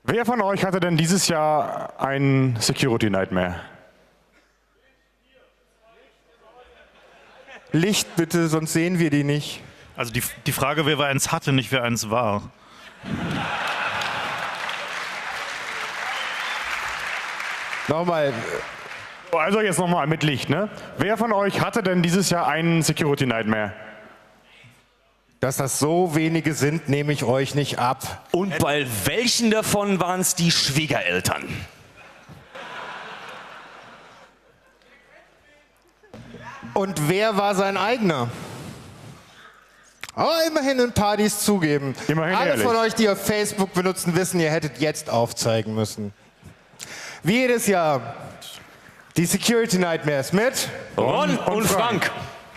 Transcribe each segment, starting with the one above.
Wer von euch hatte denn dieses Jahr einen Security Nightmare? Licht bitte, sonst sehen wir die nicht. Also die Frage, wer eins hatte, nicht wer eins war. Nochmal. Also jetzt nochmal mit Licht, ne? Wer von euch hatte denn dieses Jahr einen Security Nightmare? Dass das so wenige sind, nehme ich euch nicht ab. Und bei welchen davon waren es die Schwiegereltern? Und wer war sein eigener? Aber immerhin ein paar, die es zugeben. Immerhin Alle ehrlich. von euch, die auf Facebook benutzen, wissen, ihr hättet jetzt aufzeigen müssen. Wie jedes Jahr die Security Nightmares mit Ron und Frank.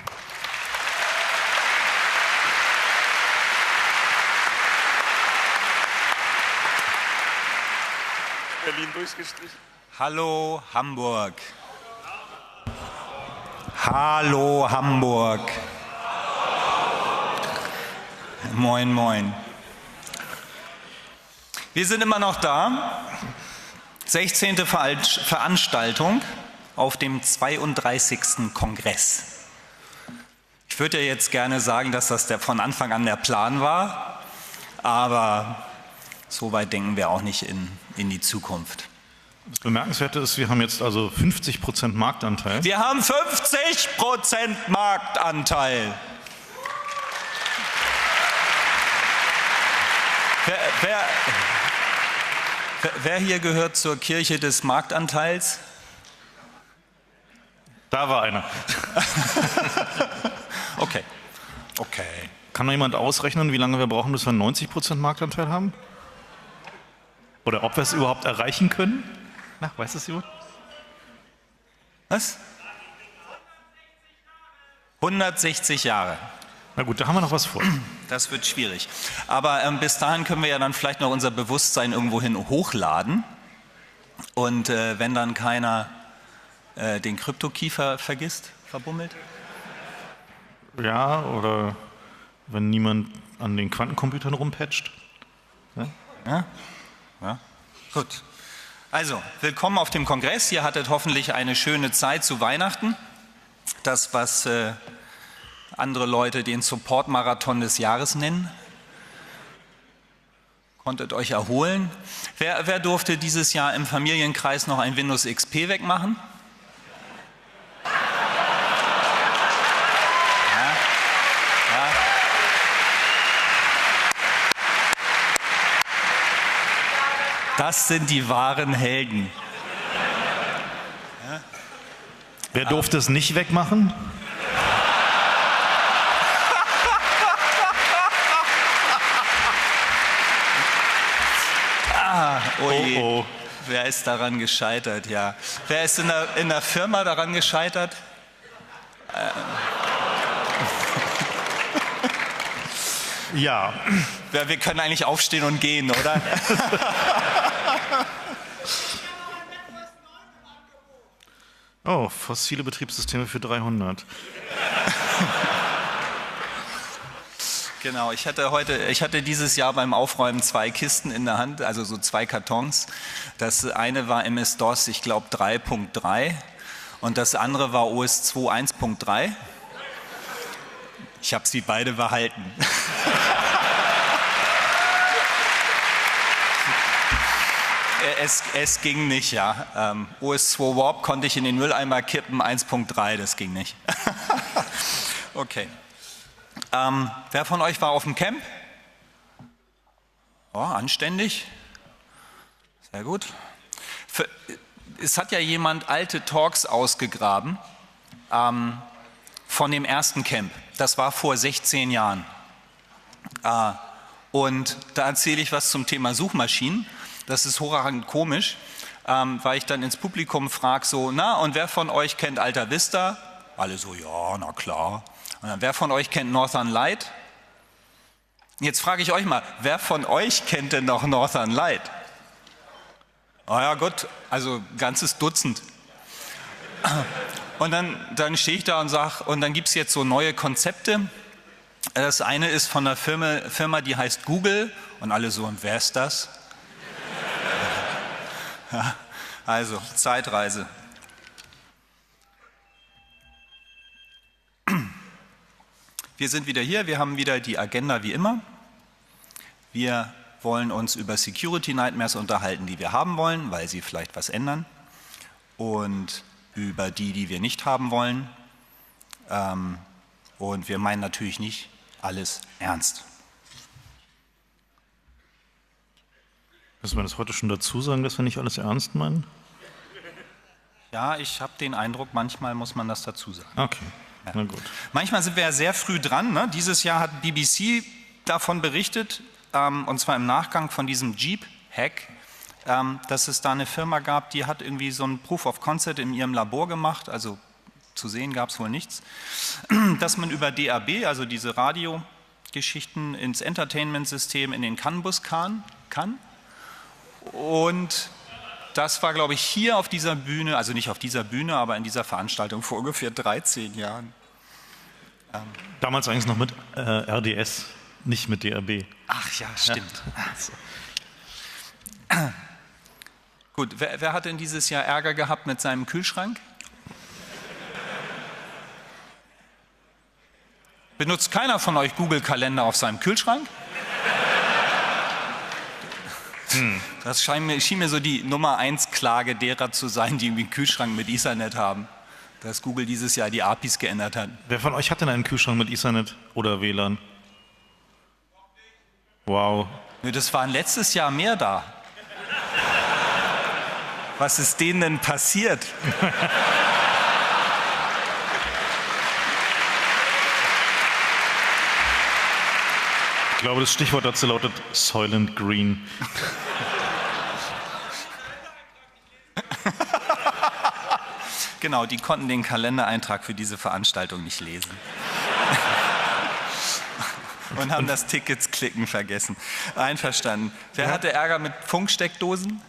Berlin durchgestrichen. Hallo Hamburg. Hallo Hamburg. Moin, moin. Wir sind immer noch da. 16. Veranstaltung auf dem 32. Kongress. Ich würde ja jetzt gerne sagen, dass das von Anfang an der Plan war, aber so weit denken wir auch nicht in die Zukunft. Das Bemerkenswerte ist, wir haben jetzt also 50% Marktanteil. Wir haben 50% Marktanteil. Wer hier gehört zur Kirche des Marktanteils? Da war einer. Okay. Kann noch jemand ausrechnen, wie lange wir brauchen, bis wir 90% Marktanteil haben? Oder ob wir es überhaupt erreichen können? Na, weiß das jemand? Was? 160 Jahre. Na gut, da haben wir noch was vor. Das wird schwierig. Aber bis dahin können wir ja dann vielleicht noch unser Bewusstsein irgendwohin hochladen. Und wenn dann keiner den Kryptokiefer vergisst, verbummelt. Ja, oder wenn niemand an den Quantencomputern rumpatcht. Ja? Ja, gut. Also, willkommen auf dem Kongress. Ihr hattet hoffentlich eine schöne Zeit zu Weihnachten. Das, was andere Leute den Support-Marathon des Jahres nennen. Konntet euch erholen. Wer durfte dieses Jahr im Familienkreis noch ein Windows XP wegmachen? Das sind die wahren Helden. Wer durfte es nicht wegmachen? Oh je. Oh. Wer ist daran gescheitert? Ja. Wer ist in der Firma daran gescheitert? Ja. Wir können eigentlich aufstehen und gehen, oder? Oh, fossile Betriebssysteme für 300. Genau, ich hatte dieses Jahr beim Aufräumen 2 Kisten in der Hand, also so 2 Kartons. Das eine war MS-DOS, ich glaube 3.3 und das andere war OS/2 1.3. Ich habe sie beide behalten. Es ging nicht, ja. OS/2 Warp konnte ich in den Mülleimer kippen, 1.3, das ging nicht. Okay. Wer von euch war auf dem Camp? Oh, anständig. Sehr gut. Es hat ja jemand alte Talks ausgegraben von dem ersten Camp. Das war vor 16 Jahren. Und da erzähle ich was zum Thema Suchmaschinen. Das ist hochragend komisch, weil ich dann ins Publikum frage, so, na, und wer von euch kennt Alta Vista? Alle so, ja, na klar. Und dann, wer von euch kennt Northern Light? Jetzt frage ich euch mal, wer von euch kennt denn noch Northern Light? Oh ja, gut, also ein ganzes Dutzend. Und dann stehe ich da und sage, und dann gibt es jetzt so neue Konzepte. Das eine ist von einer Firma, die heißt Google. Und alle so, und wer ist das? Ja, also, Zeitreise. Wir sind wieder hier, wir haben wieder die Agenda wie immer. Wir wollen uns über Security Nightmares unterhalten, die wir haben wollen, weil sie vielleicht was ändern. Und über die wir nicht haben wollen. Und wir meinen natürlich nicht alles ernst. Müssen wir das heute schon dazu sagen, dass wir nicht alles ernst meinen? Ja, ich habe den Eindruck, manchmal muss man das dazu sagen. Okay, na gut. Manchmal sind wir ja sehr früh dran. Ne? Dieses Jahr hat BBC davon berichtet, und zwar im Nachgang von diesem Jeep-Hack, dass es da eine Firma gab, die hat irgendwie so ein Proof of Concept in ihrem Labor gemacht, also zu sehen gab es wohl nichts, dass man über DAB, also diese Radiogeschichten, ins Entertainment-System in den CAN-Bus kann. Und das war, glaube ich, hier auf dieser Bühne, also nicht auf dieser Bühne, aber in dieser Veranstaltung vor ungefähr 13 Jahren. Damals eigentlich noch mit RDS, nicht mit DAB. Ach ja, stimmt. Ja. Gut, wer hat denn dieses Jahr Ärger gehabt mit seinem Kühlschrank? Benutzt keiner von euch Google-Kalender auf seinem Kühlschrank? Das schien mir so die Nummer 1 Klage derer zu sein, die irgendwie einen Kühlschrank mit Ethernet haben. Dass Google dieses Jahr die APIs geändert hat. Wer von euch hat denn einen Kühlschrank mit Ethernet oder WLAN? Wow. Das waren letztes Jahr mehr da. Was ist denen denn passiert? Ich glaube, das Stichwort dazu lautet Soylent Green. Genau, die konnten den Kalendereintrag für diese Veranstaltung nicht lesen. Und haben das Tickets klicken vergessen. Einverstanden. Wer hatte Ärger mit Funksteckdosen?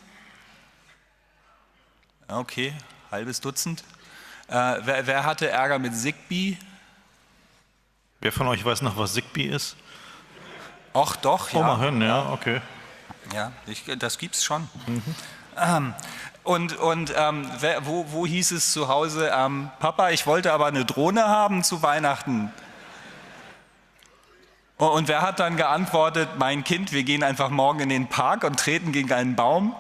Okay, halbes Dutzend. Wer hatte Ärger mit Zigbee? Wer von euch weiß noch, was Zigbee ist? Och, doch, ja. Mal hören, ja, okay. Ja, das gibt's schon. Wo hieß es zu Hause, Papa, ich wollte aber eine Drohne haben zu Weihnachten. Und wer hat dann geantwortet, mein Kind, wir gehen einfach morgen in den Park und treten gegen einen Baum?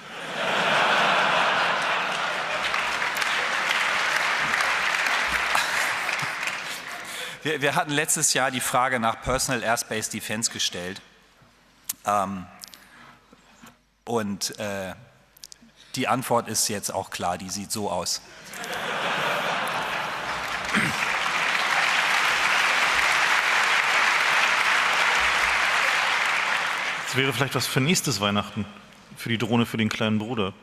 Wir hatten letztes Jahr die Frage nach Personal Airspace Defense gestellt. Die Antwort ist jetzt auch klar, die sieht so aus. Das wäre vielleicht was für nächstes Weihnachten. Für die Drohne für den kleinen Bruder.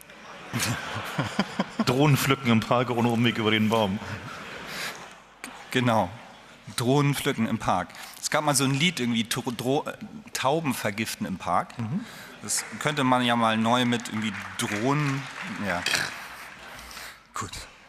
Drohnen pflücken im Park ohne Umweg über den Baum. Genau. Drohnen pflücken im Park. Es gab mal so ein Lied, irgendwie Tauben vergiften im Park. Das könnte man ja mal neu mit irgendwie Drohnen. Ja. Gut.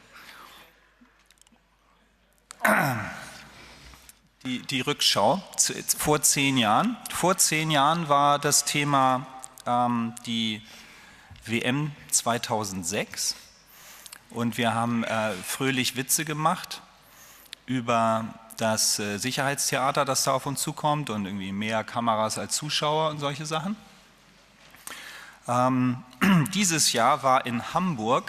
Die Rückschau vor 10 Jahren. Vor 10 Jahren war das Thema die WM 2006 und wir haben fröhlich Witze gemacht über das Sicherheitstheater, das da auf uns zukommt und irgendwie mehr Kameras als Zuschauer und solche Sachen. Dieses Jahr war in Hamburg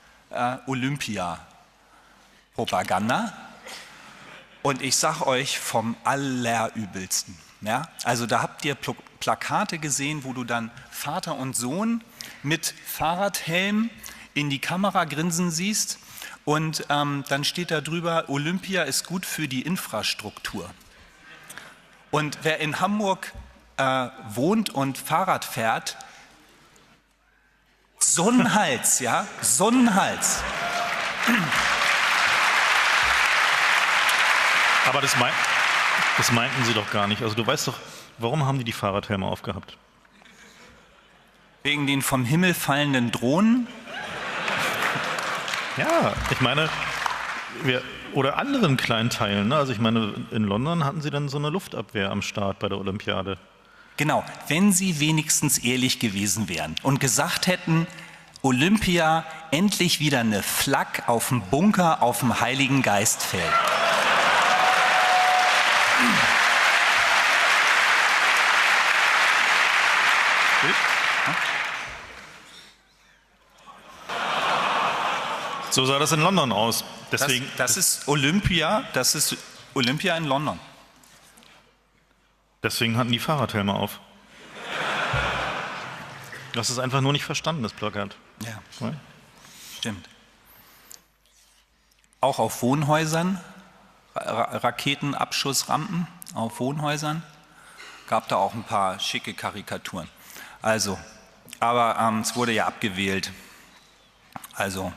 Olympia-Propaganda und ich sag euch vom Allerübelsten. Ja? Also da habt ihr Plakate gesehen, wo du dann Vater und Sohn mit Fahrradhelm in die Kamera grinsen siehst. Und dann steht da drüber, Olympia ist gut für die Infrastruktur. Und wer in Hamburg wohnt und Fahrrad fährt, so ein Hals, ja, so ein Hals. Aber das meinten sie doch gar nicht. Also du weißt doch, warum haben die Fahrradhelme aufgehabt? Wegen den vom Himmel fallenden Drohnen? Ja, ich meine, oder anderen kleinen Teilen. Ne? Also ich meine, in London hatten sie dann so eine Luftabwehr am Start bei der Olympiade. Genau, wenn sie wenigstens ehrlich gewesen wären und gesagt hätten, Olympia endlich wieder eine Flak auf dem Bunker auf dem Heiligen Geistfeld. So sah das in London aus. Deswegen, Das ist Olympia in London. deswegen hatten die Fahrradhelme auf. Du hast es einfach nur nicht verstanden, das Plakat. Ja, stimmt. Auch auf Wohnhäusern, Raketenabschussrampen auf Wohnhäusern, gab da auch ein paar schicke Karikaturen. Also, aber es wurde ja abgewählt. Also.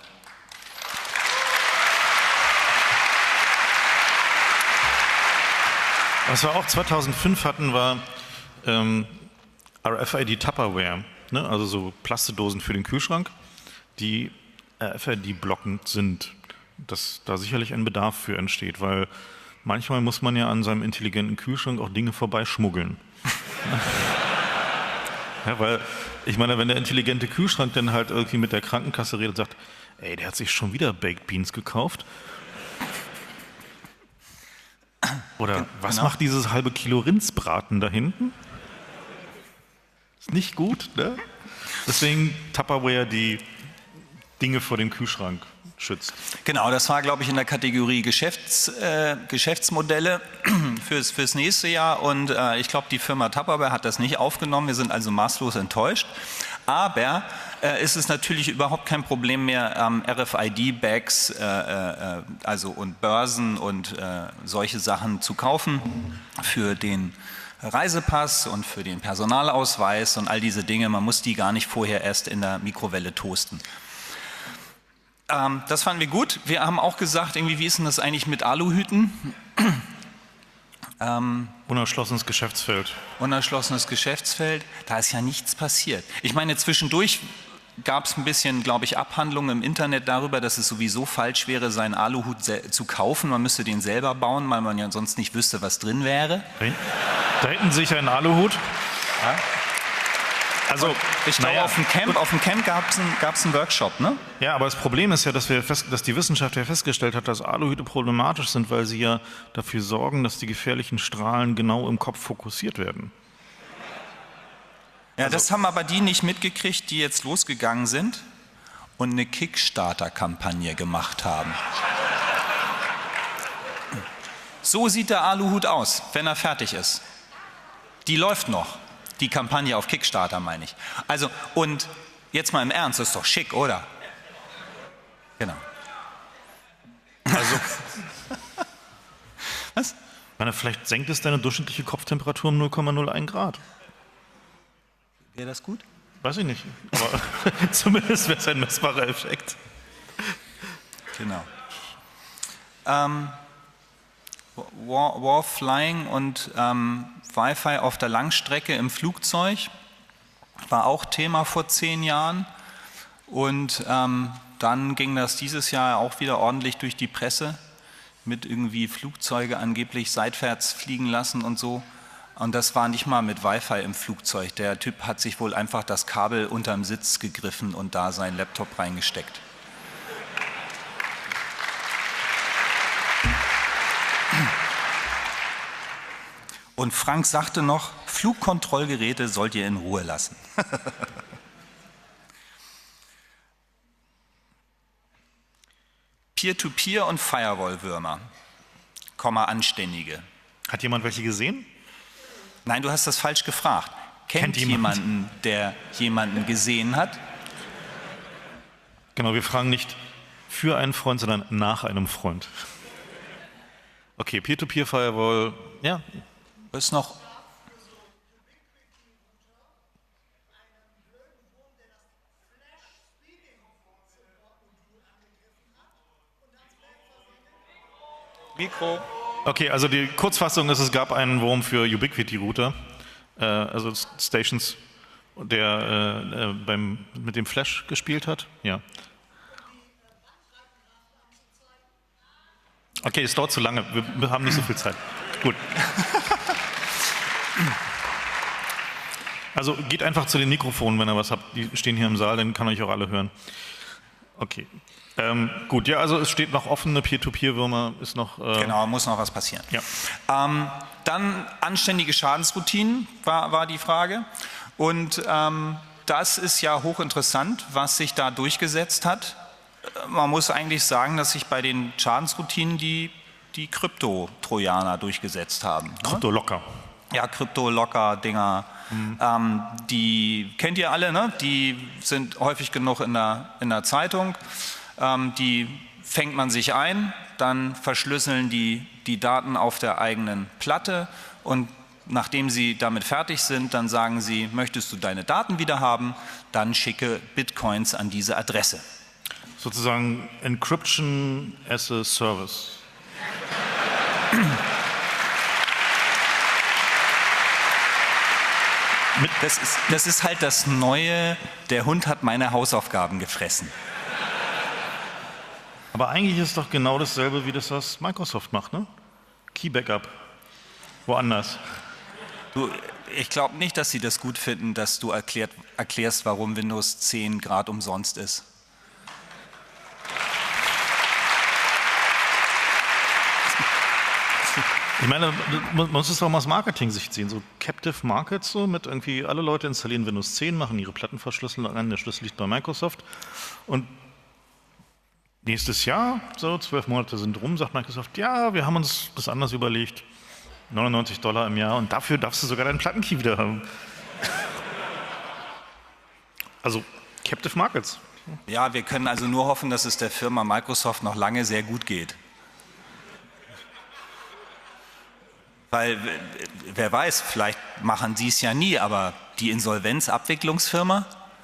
Was wir auch 2005 hatten, war RFID Tupperware, ne? Also so Plastedosen für den Kühlschrank, die RFID-blockend sind. Dass da sicherlich ein Bedarf für entsteht, weil manchmal muss man ja an seinem intelligenten Kühlschrank auch Dinge vorbeischmuggeln. Ja, weil, ich meine, wenn der intelligente Kühlschrank dann halt irgendwie mit der Krankenkasse redet und sagt, ey, der hat sich schon wieder Baked Beans gekauft. Oder was macht dieses halbe Kilo Rindsbraten da hinten? Ist nicht gut, ne? Deswegen Tupperware die Dinge vor dem Kühlschrank schützt. Genau, das war, glaube ich, in der Kategorie Geschäftsmodelle fürs nächste Jahr. Und ich glaube, die Firma Tupperware hat das nicht aufgenommen. Wir sind also maßlos enttäuscht. Aber ist es natürlich überhaupt kein Problem mehr, RFID-Bags also und Börsen und solche Sachen zu kaufen für den Reisepass und für den Personalausweis und all diese Dinge. Man muss die gar nicht vorher erst in der Mikrowelle toasten. Das fanden wir gut. Wir haben auch gesagt, irgendwie, wie ist denn das eigentlich mit Aluhüten? Unerschlossenes Geschäftsfeld. Unerschlossenes Geschäftsfeld. Da ist ja nichts passiert. Ich meine, zwischendurch gab es ein bisschen, glaube ich, Abhandlungen im Internet darüber, dass es sowieso falsch wäre, seinen Aluhut zu kaufen. Man müsste den selber bauen, weil man ja sonst nicht wüsste, was drin wäre. Da hinten sehe ich einen Aluhut. Ja. Also, ich glaube, auf dem Camp gab es einen Workshop, ne? Ja, aber das Problem ist ja, dass die Wissenschaft ja festgestellt hat, dass Aluhüte problematisch sind, weil sie ja dafür sorgen, dass die gefährlichen Strahlen genau im Kopf fokussiert werden. Ja, das haben aber die nicht mitgekriegt, die jetzt losgegangen sind und eine Kickstarter-Kampagne gemacht haben. So sieht der Aluhut aus, wenn er fertig ist. Die läuft noch. Die Kampagne auf Kickstarter, meine ich. Also, und jetzt mal im Ernst, das ist doch schick, oder? Genau. Also, Was? ich meine, vielleicht senkt es deine durchschnittliche Kopftemperatur um 0,01 Grad. Wäre das gut? Weiß ich nicht. Aber zumindest wäre es ein messbarer Effekt. Genau. Warflying und Wi-Fi auf der Langstrecke im Flugzeug war auch Thema vor 10 Jahren. Und dann ging das dieses Jahr auch wieder ordentlich durch die Presse mit irgendwie Flugzeuge angeblich seitwärts fliegen lassen und so. Und das war nicht mal mit Wi-Fi im Flugzeug. Der Typ hat sich wohl einfach das Kabel unterm Sitz gegriffen und da seinen Laptop reingesteckt. Und Frank sagte noch, Flugkontrollgeräte sollt ihr in Ruhe lassen. Peer-to-Peer und Firewall-Würmer, anständige. Hat jemand welche gesehen? Nein, du hast das falsch gefragt. Kennt jemanden, der jemanden gesehen hat? Genau, wir fragen nicht für einen Freund, sondern nach einem Freund. Okay, Peer-to-Peer-Firewall, ja. Ist noch. Mikro. Okay, also die Kurzfassung ist, es gab einen Wurm für Ubiquiti-Router, also Stations, der mit dem Flash gespielt hat. Ja. Okay, es dauert zu lange, wir haben nicht so viel Zeit. Gut. Also geht einfach zu den Mikrofonen, wenn ihr was habt. Die stehen hier im Saal, dann kann euch auch alle hören. Okay. Gut, ja, also es steht noch offen, eine Peer-to-Peer-Würmer ist noch... Genau, muss noch was passieren. Ja. Dann anständige Schadensroutinen war die Frage. Und das ist ja hochinteressant, was sich da durchgesetzt hat. Man muss eigentlich sagen, dass sich bei den Schadensroutinen die Krypto-Trojaner durchgesetzt haben. Krypto-Locker. Ja, Krypto-Locker-Dinger. Die kennt ihr alle, ne? Die sind häufig genug in der Zeitung. Die fängt man sich ein, dann verschlüsseln die Daten auf der eigenen Platte und nachdem sie damit fertig sind, dann sagen sie, möchtest du deine Daten wieder haben, dann schicke Bitcoins an diese Adresse. Sozusagen Encryption as a Service. Das ist halt das Neue, der Hund hat meine Hausaufgaben gefressen. Aber eigentlich ist es doch genau dasselbe, wie das, was Microsoft macht, ne? Key Backup. Woanders. Du, ich glaube nicht, dass sie das gut finden, dass du erklärst, warum Windows 10 gerade umsonst ist. Ich meine, man muss es doch mal aus Marketing-Sicht sehen. So Captive Markets, so mit irgendwie alle Leute installieren Windows 10, machen ihre Plattenverschlüsselung an, der Schlüssel liegt bei Microsoft. Und nächstes Jahr, so 12 Monate sind rum, sagt Microsoft, ja, wir haben uns das anders überlegt. $99 im Jahr und dafür darfst du sogar deinen Plattenkey wieder haben. Also Captive Markets. Ja, wir können also nur hoffen, dass es der Firma Microsoft noch lange sehr gut geht. Weil, wer weiß, vielleicht machen sie es ja nie, aber die Insolvenzabwicklungsfirma?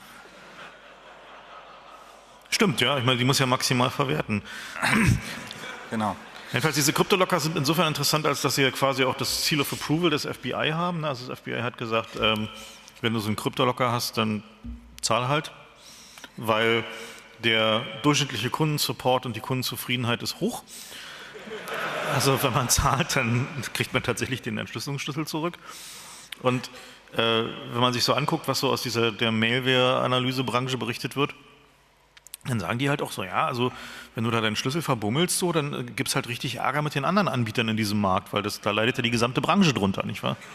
Stimmt, ja, ich meine, die muss ja maximal verwerten. Genau. Jedenfalls, diese Kryptolocker sind insofern interessant, als dass sie ja quasi auch das Seal of Approval des FBI haben. Also das FBI hat gesagt, wenn du so einen Kryptolocker hast, dann zahl halt, weil der durchschnittliche Kundensupport und die Kundenzufriedenheit ist hoch. Also wenn man zahlt, dann kriegt man tatsächlich den Entschlüsselungsschlüssel zurück. Und wenn man sich so anguckt, was so aus der Malware-Analysebranche berichtet wird, dann sagen die halt auch so, ja, also wenn du da deinen Schlüssel verbummelst, so, dann gibt es halt richtig Ärger mit den anderen Anbietern in diesem Markt, weil da leidet ja die gesamte Branche drunter, nicht wahr?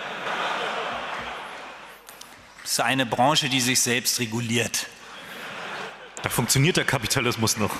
Das ist eine Branche, die sich selbst reguliert. Da funktioniert der Kapitalismus noch.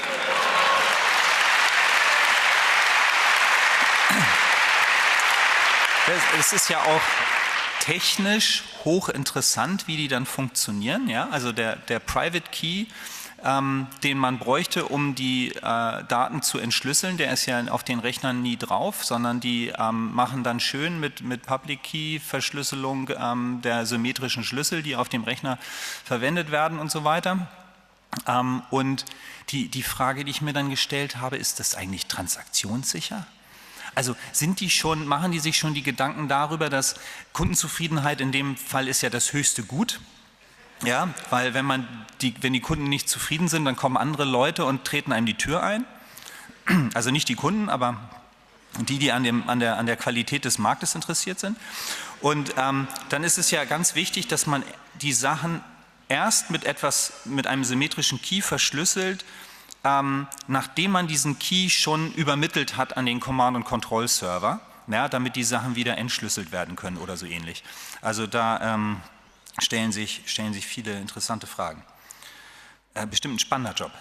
Es ist ja auch technisch hochinteressant, wie die dann funktionieren. Ja? Also der Private Key, den man bräuchte, um die Daten zu entschlüsseln, der ist ja auf den Rechnern nie drauf, sondern die machen dann schön mit Public Key Verschlüsselung der symmetrischen Schlüssel, die auf dem Rechner verwendet werden und so weiter. Und die Frage, die ich mir dann gestellt habe, ist das eigentlich transaktionssicher? Also machen die sich schon die Gedanken darüber, dass Kundenzufriedenheit in dem Fall ist ja das höchste Gut? Ja, weil wenn die Kunden nicht zufrieden sind, dann kommen andere Leute und treten einem die Tür ein. Also nicht die Kunden, aber die an der Qualität des Marktes interessiert sind. Und dann ist es ja ganz wichtig, dass man die Sachen erst mit einem symmetrischen Key verschlüsselt, nachdem man diesen Key schon übermittelt hat an den Command- und Control-Server, ja, damit die Sachen wieder entschlüsselt werden können oder so ähnlich. Also da stellen sich viele interessante Fragen. Bestimmt ein spannender Job.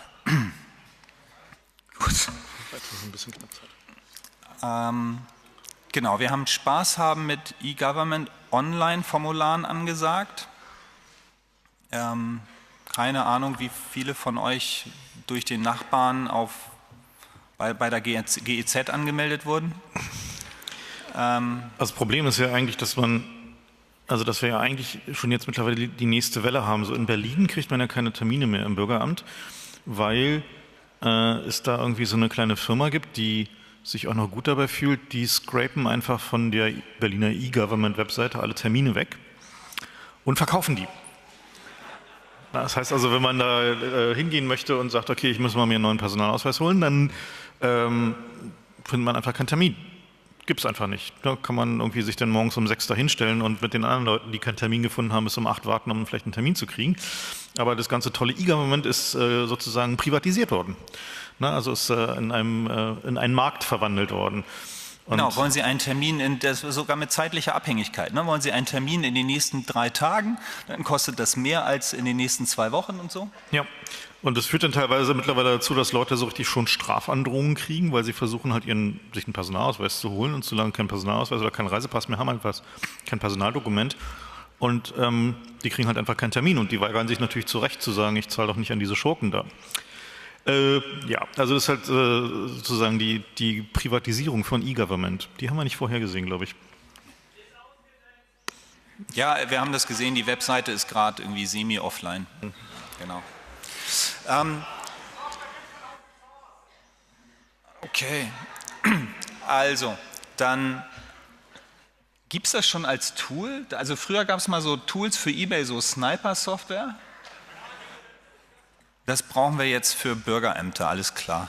Gut. Ein bisschen knapp Zeit. Genau, wir haben Spaß haben mit E-Government Online-Formularen angesagt. Keine Ahnung, wie viele von euch durch den Nachbarn bei der GEZ angemeldet wurden. Das Problem ist ja eigentlich, dass wir ja eigentlich schon jetzt mittlerweile die nächste Welle haben. So in Berlin kriegt man ja keine Termine mehr im Bürgeramt, weil es da irgendwie so eine kleine Firma gibt, die sich auch noch gut dabei fühlt, die scrapen einfach von der Berliner E-Government-Webseite alle Termine weg und verkaufen die. Das heißt also, wenn man da hingehen möchte und sagt, okay, ich muss mal mir einen neuen Personalausweis holen, dann findet man einfach keinen Termin. gibt's einfach nicht. Da kann man irgendwie sich dann morgens um 6 da hinstellen und mit den anderen Leuten, die keinen Termin gefunden haben, bis um 8 warten, um vielleicht einen Termin zu kriegen. Aber das ganze tolle E-Government ist sozusagen privatisiert worden. Na, also ist in einen Markt verwandelt worden. Und Genau, wollen Sie einen Termin, sogar mit zeitlicher Abhängigkeit, ne? Wollen Sie einen Termin in den nächsten 3 Tagen, dann kostet das mehr als in den nächsten 2 Wochen und so? ja, und das führt dann teilweise mittlerweile dazu, dass Leute so richtig schon Strafandrohungen kriegen, weil sie versuchen halt sich einen Personalausweis zu holen und solange kein Personalausweis oder kein Reisepass mehr haben, einfach kein Personaldokument. Und die kriegen halt einfach keinen Termin und die weigern sich natürlich zu Recht zu sagen, ich zahle doch nicht an diese Schurken da. Ja, also das ist halt sozusagen die Privatisierung von E-Government. Die haben wir nicht vorher gesehen, glaube ich. Ja, wir haben das gesehen, die Webseite ist gerade irgendwie semi-offline. Genau. Okay, also dann gibt es das schon als Tool? Also früher gab es mal so Tools für eBay, so Sniper-Software. Das brauchen wir jetzt für Bürgerämter, alles klar.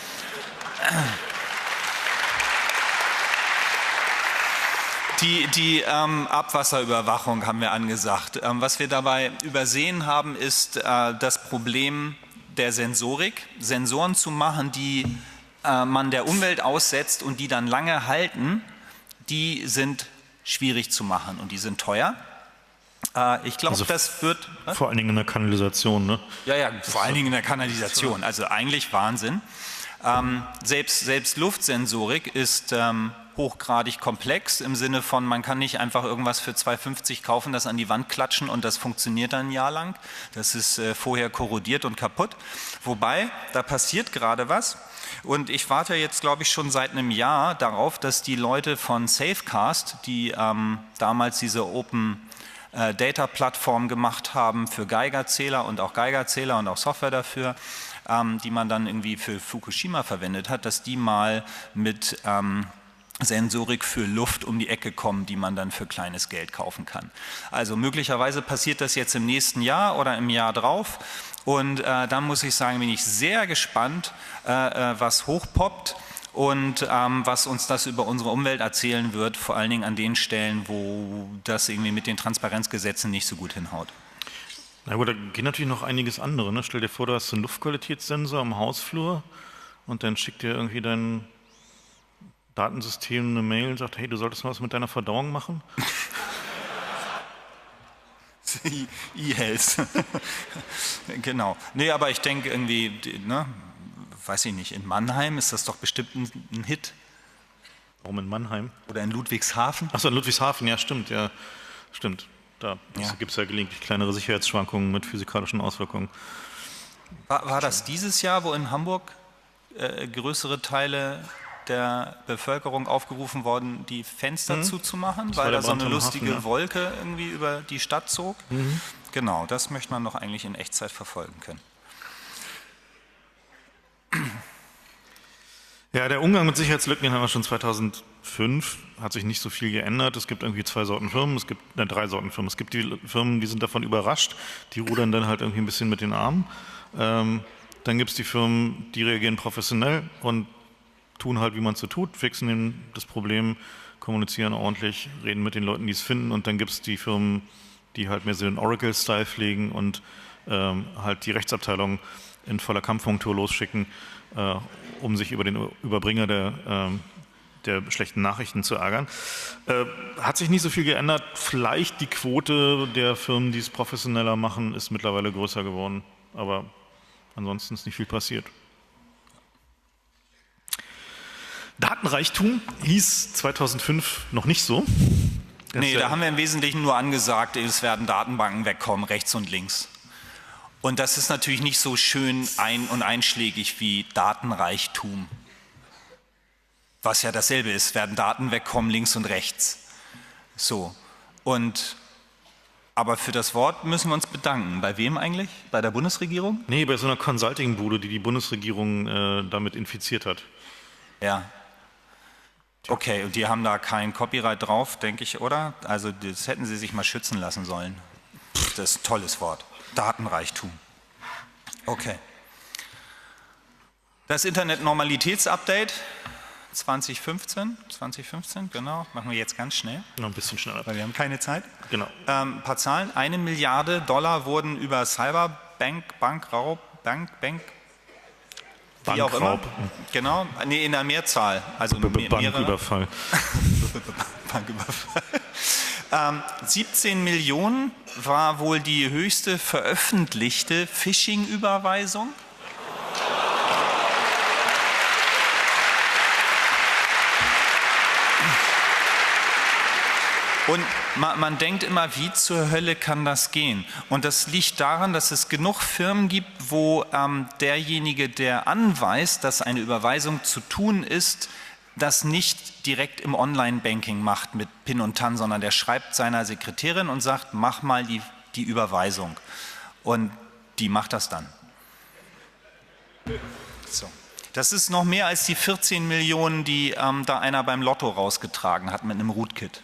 Die Abwasserüberwachung haben wir angesagt. Was wir dabei übersehen haben, ist das Problem der Sensorik. Sensoren zu machen, die man der Umwelt aussetzt und die dann lange halten, die sind schwierig zu machen und die sind teuer. Ich glaube, Also das wird... Was? Vor allen Dingen in der Kanalisation, ne? Ja, vor allen Dingen in der Kanalisation. Also eigentlich Wahnsinn. Selbst Luftsensorik ist hochgradig komplex im Sinne von, man kann nicht einfach irgendwas für 2,50 kaufen, das an die Wand klatschen und das funktioniert dann ein Jahr lang. Das ist vorher korrodiert und kaputt. Wobei, da passiert gerade was. Und ich warte jetzt, glaube ich, schon seit einem Jahr darauf, dass die Leute von Safecast, die damals diese Open-Data-Plattform gemacht haben für Geigerzähler und auch Software dafür, die man dann irgendwie für Fukushima verwendet hat, dass die mal mit Sensorik für Luft um die Ecke kommen, die man dann für kleines Geld kaufen kann. Also möglicherweise passiert das jetzt im nächsten Jahr oder im Jahr drauf. Und dann muss ich sagen, bin ich sehr gespannt, was hochpoppt und was uns das über unsere Umwelt erzählen wird, vor allen Dingen an den Stellen, wo das irgendwie mit den Transparenzgesetzen nicht so gut hinhaut. Na gut, da geht natürlich noch einiges andere. Ne? Stell dir vor, du hast einen Luftqualitätssensor am Hausflur und dann schickt dir irgendwie dein Datensystem eine Mail und sagt, hey, du solltest mal was mit deiner Verdauung machen. E-Health. Genau. Nee, aber ich denke irgendwie, ne, weiß ich nicht, in Mannheim ist das doch bestimmt ein Hit. Warum in Mannheim? Oder in Ludwigshafen. Achso, in Ludwigshafen, ja, stimmt. Da gibt es ja gelegentlich kleinere Sicherheitsschwankungen mit physikalischen Auswirkungen. War das dieses Jahr, wo in Hamburg größere Teile der Bevölkerung aufgerufen worden, die Fenster zuzumachen, weil da so eine lustige Wolke irgendwie über die Stadt zog? Genau, das möchte man doch eigentlich in Echtzeit verfolgen können. Ja, der Umgang mit Sicherheitslücken, den haben wir schon 2005, hat sich nicht so viel geändert. Es gibt irgendwie 2 Sorten Firmen, es gibt 3 Sorten Firmen. Es gibt die Firmen, die sind davon überrascht, die rudern dann halt irgendwie ein bisschen mit den Armen. Dann gibt es die Firmen, die reagieren professionell und tun halt, wie man es so tut, fixen das Problem, kommunizieren ordentlich, reden mit den Leuten, die es finden. Und dann gibt es die Firmen, die halt mehr so den Oracle-Style pflegen und halt die Rechtsabteilung in voller Kampfmontur losschicken, um sich über den Überbringer der schlechten Nachrichten zu ärgern. Hat sich nicht so viel geändert. Vielleicht die Quote der Firmen, die es professioneller machen, ist mittlerweile größer geworden. Aber ansonsten ist nicht viel passiert. Datenreichtum hieß 2005 noch nicht so. Nee, da haben wir im Wesentlichen nur angesagt, es werden Datenbanken wegkommen, rechts und links. Und das ist natürlich nicht so schön einschlägig wie Datenreichtum. Was ja dasselbe ist, werden Daten wegkommen, links und rechts. So. Aber für das Wort müssen wir uns bedanken. Bei wem eigentlich? Bei der Bundesregierung? Nee, bei so einer Consulting-Bude, die Bundesregierung damit infiziert hat. Ja. Okay, und die haben da kein Copyright drauf, denke ich, oder? Also das hätten sie sich mal schützen lassen sollen. Das ist ein tolles Wort. Datenreichtum. Okay. Das Internet-Normalitäts-Update 2015, genau, machen wir jetzt ganz schnell, Noch ein bisschen schneller. weil wir haben keine Zeit. Genau. Ein paar Zahlen, 1 Milliarde $, wurden über Bankraub, wie auch immer. Bankraub. Genau, nee, in der Mehrzahl, also mehrere. Banküberfall. Banküberfall. 17 Millionen war wohl die höchste veröffentlichte Phishing-Überweisung. Und man denkt immer, wie zur Hölle kann das gehen? Und das liegt daran, dass es genug Firmen gibt, wo derjenige, der anweist, dass eine Überweisung zu tun ist, das nicht direkt im Online-Banking macht mit PIN und TAN, sondern der schreibt seiner Sekretärin und sagt, mach mal die Überweisung. Und die macht das dann. So. Das ist noch mehr als die 14 Millionen, die da einer beim Lotto rausgetragen hat mit einem Rootkit.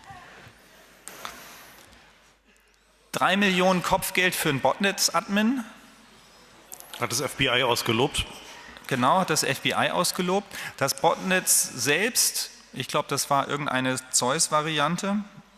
3 Millionen Kopfgeld für einen Botnetz-Admin. Hat das FBI ausgelobt? Genau, hat das FBI ausgelobt. Das Botnetz selbst, ich glaube, das war irgendeine Zeus-Variante,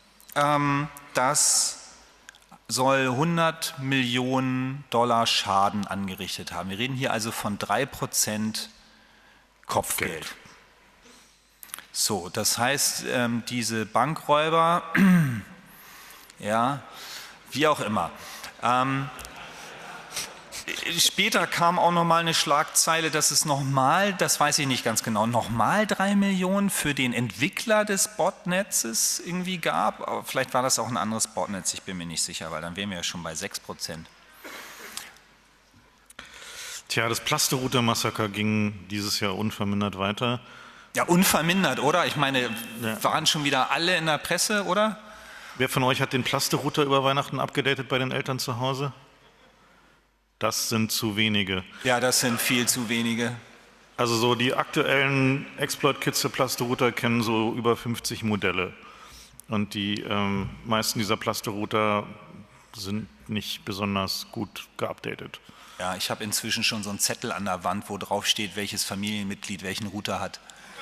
das soll 100 Millionen $, Schaden angerichtet haben. Wir reden hier also von 3% Kopfgeld. So, das heißt, diese Bankräuber, ja, wie auch immer. Später kam auch nochmal eine Schlagzeile, dass es nochmal, das weiß ich nicht ganz genau, nochmal 3 Millionen für den Entwickler des Botnetzes irgendwie gab. Aber vielleicht war das auch ein anderes Botnetz, ich bin mir nicht sicher, weil dann wären wir ja schon bei 6%. Tja, das Plasterouter-Massaker ging dieses Jahr unvermindert weiter. Ja, unvermindert, oder? Ich meine, waren schon wieder alle in der Presse, oder? Wer von euch hat den Plasterouter über Weihnachten abgedatet bei den Eltern zu Hause? Das sind zu wenige. Ja, das sind viel zu wenige. Also so die aktuellen Exploit-Kits für Plasterouter kennen so über 50 Modelle. Und die meisten dieser Plasterouter sind nicht besonders gut geupdatet. Ja, ich habe inzwischen schon so einen Zettel an der Wand, wo drauf steht, welches Familienmitglied welchen Router hat.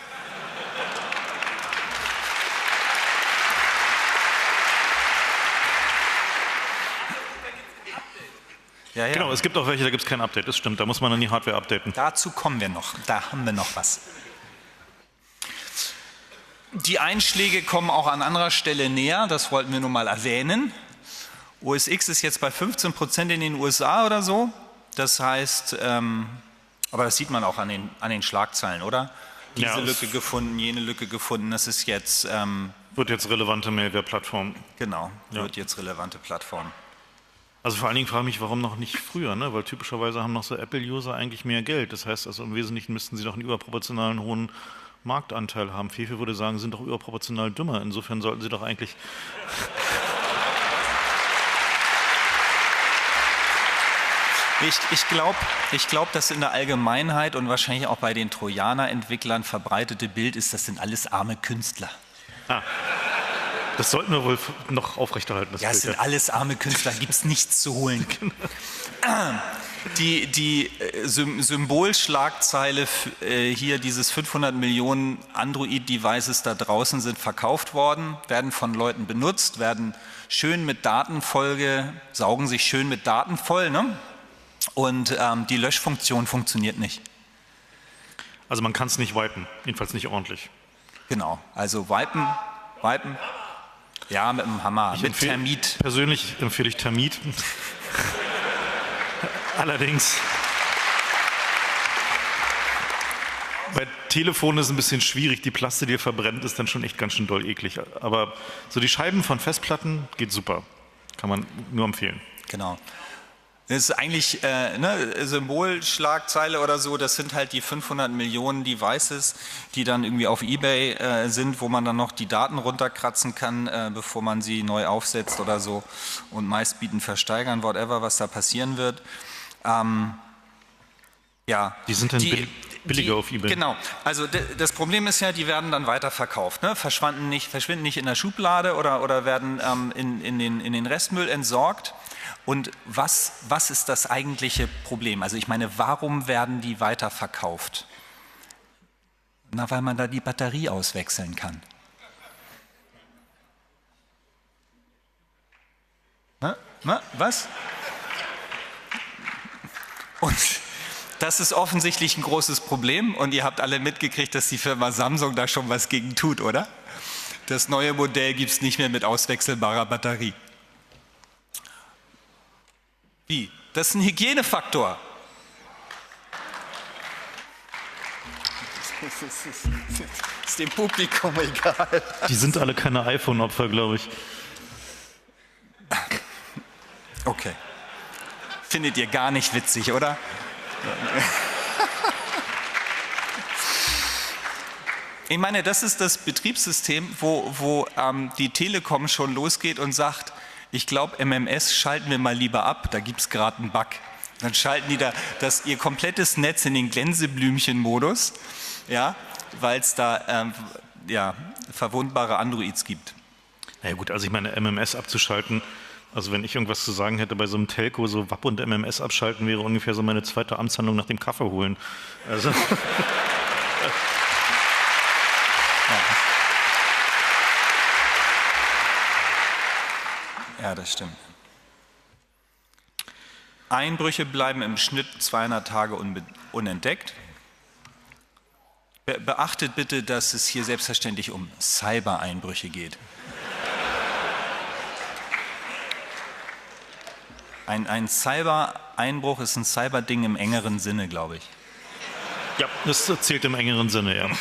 Ja, ja. Genau, es gibt auch welche, da gibt es kein Update, das stimmt, da muss man dann die Hardware updaten. Dazu kommen wir noch, da haben wir noch was. Die Einschläge kommen auch an anderer Stelle näher, das wollten wir nur mal erwähnen. OS X ist jetzt bei 15% in den USA oder so, das heißt, aber das sieht man auch an den Schlagzeilen, oder? Diese Ja, Lücke gefunden, jene Lücke gefunden, das ist jetzt... wird jetzt relevante Malware-Plattform. Genau, Ja. wird jetzt relevante Plattform. Also vor allen Dingen frage ich mich, warum noch nicht früher, ne? Weil typischerweise haben noch so Apple-User eigentlich mehr Geld. Das heißt also im Wesentlichen müssten sie doch einen überproportionalen hohen Marktanteil haben. Fefe würde sagen, sie sind doch überproportional dümmer. Insofern sollten sie doch eigentlich... Ich glaube, dass in der Allgemeinheit und wahrscheinlich auch bei den Trojaner-Entwicklern verbreitete Bild ist, das sind alles arme Künstler. Das sollten wir wohl noch aufrechterhalten. Das Ja, es Bild, sind alles arme Künstler, gibt es nichts zu holen. Die Symbolschlagzeile hier, dieses 500 Millionen Android-Devices da draußen sind verkauft worden, werden von Leuten benutzt, werden schön mit Datenfolge, saugen sich schön mit Daten voll, ne? Und die Löschfunktion funktioniert nicht. Also man kann es nicht wipen, jedenfalls nicht ordentlich. Genau, also wipen, ja, mit dem Hammer, mit Termit. Persönlich empfehle ich Termit. Allerdings, bei Telefon ist es ein bisschen schwierig, die Plaste, die verbrennt, ist dann schon echt ganz schön doll eklig. Aber so die Scheiben von Festplatten geht super, kann man nur empfehlen. Genau. Das ist eigentlich Symbolschlagzeile oder so, das sind halt die 500 Millionen Devices, die dann irgendwie auf eBay sind, wo man dann noch die Daten runterkratzen kann, bevor man sie neu aufsetzt oder so und meistbieten, versteigern, whatever, was da passieren wird. Ja, Die sind dann billiger auf eBay. Genau, also das Problem ist ja, die werden dann weiterverkauft, ne? Verschwinden nicht in der Schublade oder werden in den Restmüll entsorgt. Und was ist das eigentliche Problem? Also ich meine, warum werden die weiterverkauft? Na, weil man da die Batterie auswechseln kann. Was? Und das ist offensichtlich ein großes Problem und ihr habt alle mitgekriegt, dass die Firma Samsung da schon was gegen tut, oder? Das neue Modell gibt es nicht mehr mit auswechselbarer Batterie. Wie? Das ist ein Hygienefaktor. Ist dem Publikum egal. Die sind alle keine iPhone-Opfer, glaube ich. Okay. Findet ihr gar nicht witzig, oder? Ich meine, das ist das Betriebssystem, wo die Telekom schon losgeht und sagt, ich glaube, MMS schalten wir mal lieber ab, da gibt es gerade einen Bug. Dann schalten die da ihr komplettes Netz in den Gänseblümchen-Modus, ja, weil es da verwundbare Androids gibt. Na ja gut, also ich meine, MMS abzuschalten, also wenn ich irgendwas zu sagen hätte bei so einem Telco, so WAP und MMS abschalten, wäre ungefähr so meine zweite Amtshandlung nach dem Kaffee holen. Also Ja, das stimmt. Einbrüche bleiben im Schnitt 200 Tage unentdeckt. Beachtet bitte, dass es hier selbstverständlich um Cyber-Einbrüche geht. Ein Cyber-Einbruch ist ein Cyber-Ding im engeren Sinne, glaube ich. ja, das zählt im engeren Sinne, ja.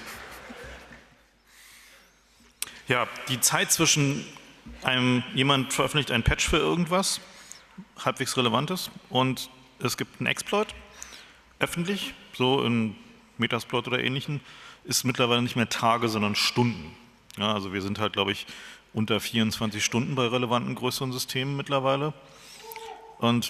Ja, die Zeit zwischen jemand veröffentlicht ein Patch für irgendwas, halbwegs Relevantes, und es gibt einen Exploit, öffentlich, so in Metasploit oder Ähnlichem, ist mittlerweile nicht mehr Tage, sondern Stunden. Ja, also wir sind halt, glaube ich, unter 24 Stunden bei relevanten größeren Systemen mittlerweile. Und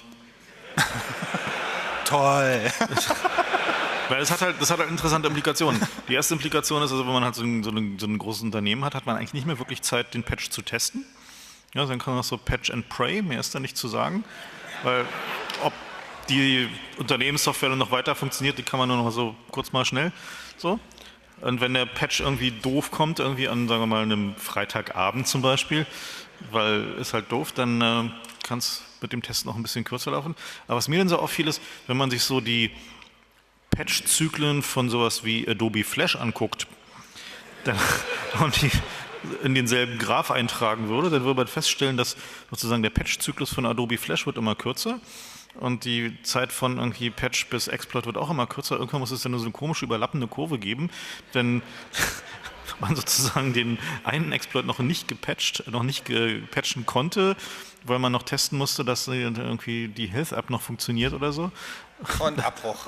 Toll! weil das hat halt interessante Implikationen. Die erste Implikation ist, also wenn man halt so ein großes Unternehmen hat man eigentlich nicht mehr wirklich Zeit, den Patch zu testen. Ja, dann kann man auch so Patch and Pray, mehr ist da nicht zu sagen. Weil ob die Unternehmenssoftware dann noch weiter funktioniert, die kann man nur noch so kurz mal schnell. So. Und wenn der Patch irgendwie doof kommt, irgendwie an, sagen wir mal, einem Freitagabend zum Beispiel, weil ist halt doof, dann kann es mit dem Test noch ein bisschen kürzer laufen. Aber was mir dann so auffiel ist, wenn man sich so die Patch-Zyklen von sowas wie Adobe Flash anguckt und die in denselben Graph eintragen würde, dann würde man feststellen, dass sozusagen der Patch-Zyklus von Adobe Flash wird immer kürzer und die Zeit von irgendwie Patch bis Exploit wird auch immer kürzer. Irgendwann muss es dann nur so eine komische überlappende Kurve geben, denn man sozusagen den einen Exploit noch nicht gepatchen konnte, weil man noch testen musste, dass irgendwie die Health-App noch funktioniert oder so. Und Abbruch.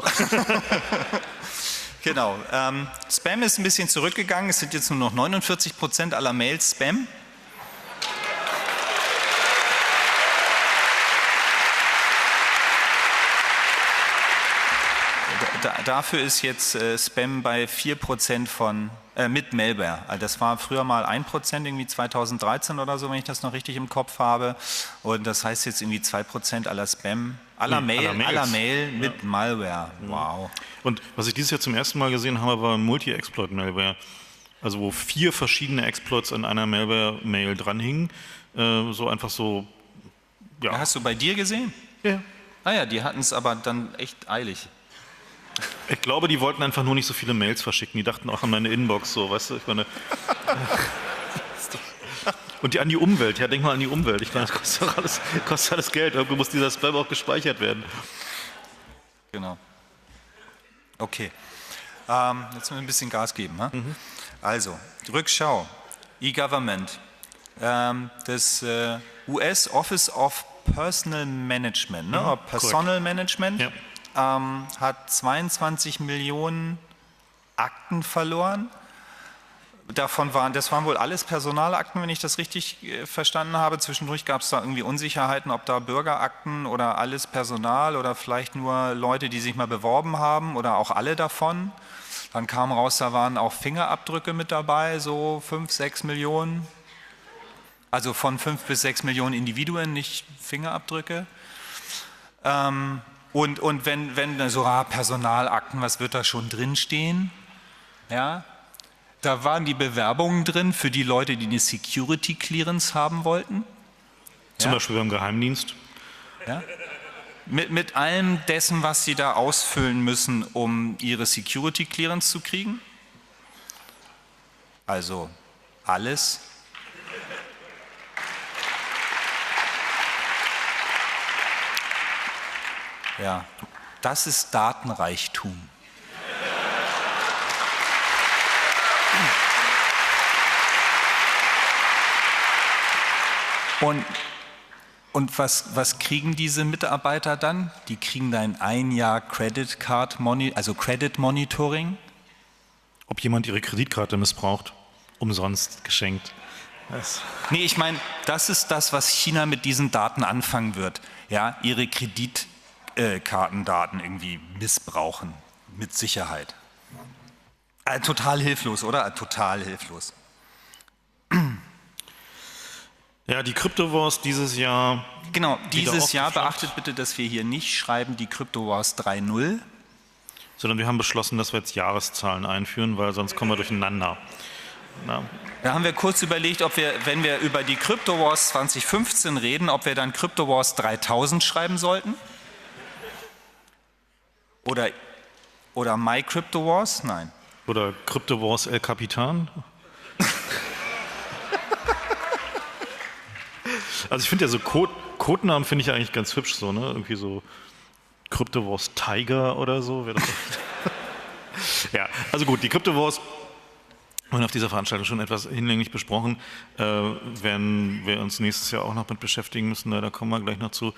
Genau. Spam ist ein bisschen zurückgegangen. Es sind jetzt nur noch 49% aller Mails Spam. Dafür ist jetzt Spam bei 4% mit Malware. Also das war früher mal 1%, irgendwie 2013 oder so, wenn ich das noch richtig im Kopf habe. Und das heißt jetzt irgendwie 2% aller Spam, aller Mail mit Malware. Wow. Und was ich dieses Jahr zum ersten Mal gesehen habe, war Multi-Exploit-Malware. Also wo 4 verschiedene Exploits an einer Malware-Mail dranhingen. So einfach so, ja. Hast du bei dir gesehen? Ja. Ah ja, die hatten es aber dann echt eilig. Ich glaube, die wollten einfach nur nicht so viele Mails verschicken. Die dachten auch an meine Inbox, so, weißt du? Ich meine, und an die Umwelt. Ja, denk mal an die Umwelt. Ich meine, das kostet alles Geld. Irgendwo muss dieser Spam auch gespeichert werden. Genau. Okay. Jetzt müssen wir ein bisschen Gas geben. Ne? Also, Rückschau. E-Government. Das US Office of Personal Management, ne? Oder Personal Management. Ja. Hat 22 Millionen Akten verloren. Das waren wohl alles Personalakten, wenn ich das richtig verstanden habe. Zwischendurch gab es da irgendwie Unsicherheiten, ob da Bürgerakten oder alles Personal oder vielleicht nur Leute, die sich mal beworben haben oder auch alle davon. Dann kam raus, da waren auch Fingerabdrücke mit dabei, so 5, 6 Millionen. Also von 5 bis 6 Millionen Individuen, nicht Fingerabdrücke. Und wenn so Personalakten, was wird da schon drinstehen? Ja, da waren die Bewerbungen drin für die Leute, die eine Security Clearance haben wollten. Zum Ja. Beispiel beim Geheimdienst. Ja? Mit allem dessen, was sie da ausfüllen müssen, um ihre Security Clearance zu kriegen. Also alles. Ja, das ist Datenreichtum. Und was kriegen diese Mitarbeiter dann? Die kriegen dann ein Jahr Credit Monitoring. Ob jemand ihre Kreditkarte missbraucht, umsonst geschenkt. Nee, ich meine, das ist das, was China mit diesen Daten anfangen wird. Ja, ihre Kreditkartendaten irgendwie missbrauchen, mit Sicherheit. Total hilflos, oder? Total hilflos. Ja, die Crypto-Wars dieses Jahr. Genau, dieses Jahr aufgeflammt. beachtet bitte, dass wir hier nicht schreiben die Crypto Wars 3.0. Sondern wir haben beschlossen, dass wir jetzt Jahreszahlen einführen, weil sonst kommen wir durcheinander. Na, Da haben wir kurz überlegt, ob wir, wenn wir über die Crypto Wars 2015 reden, ob wir dann Crypto Wars 3000 schreiben sollten. Oder My Crypto Wars? Nein. oder Crypto Wars El Capitan. Also ich finde ja so Codenamen finde ich eigentlich ganz hübsch so, ne? Irgendwie so Crypto Wars Tiger oder so. Wäre das ja, also gut, die Crypto Wars wurden auf dieser Veranstaltung schon etwas hinlänglich besprochen, werden wir uns nächstes Jahr auch noch mit beschäftigen müssen, da kommen wir gleich noch zu.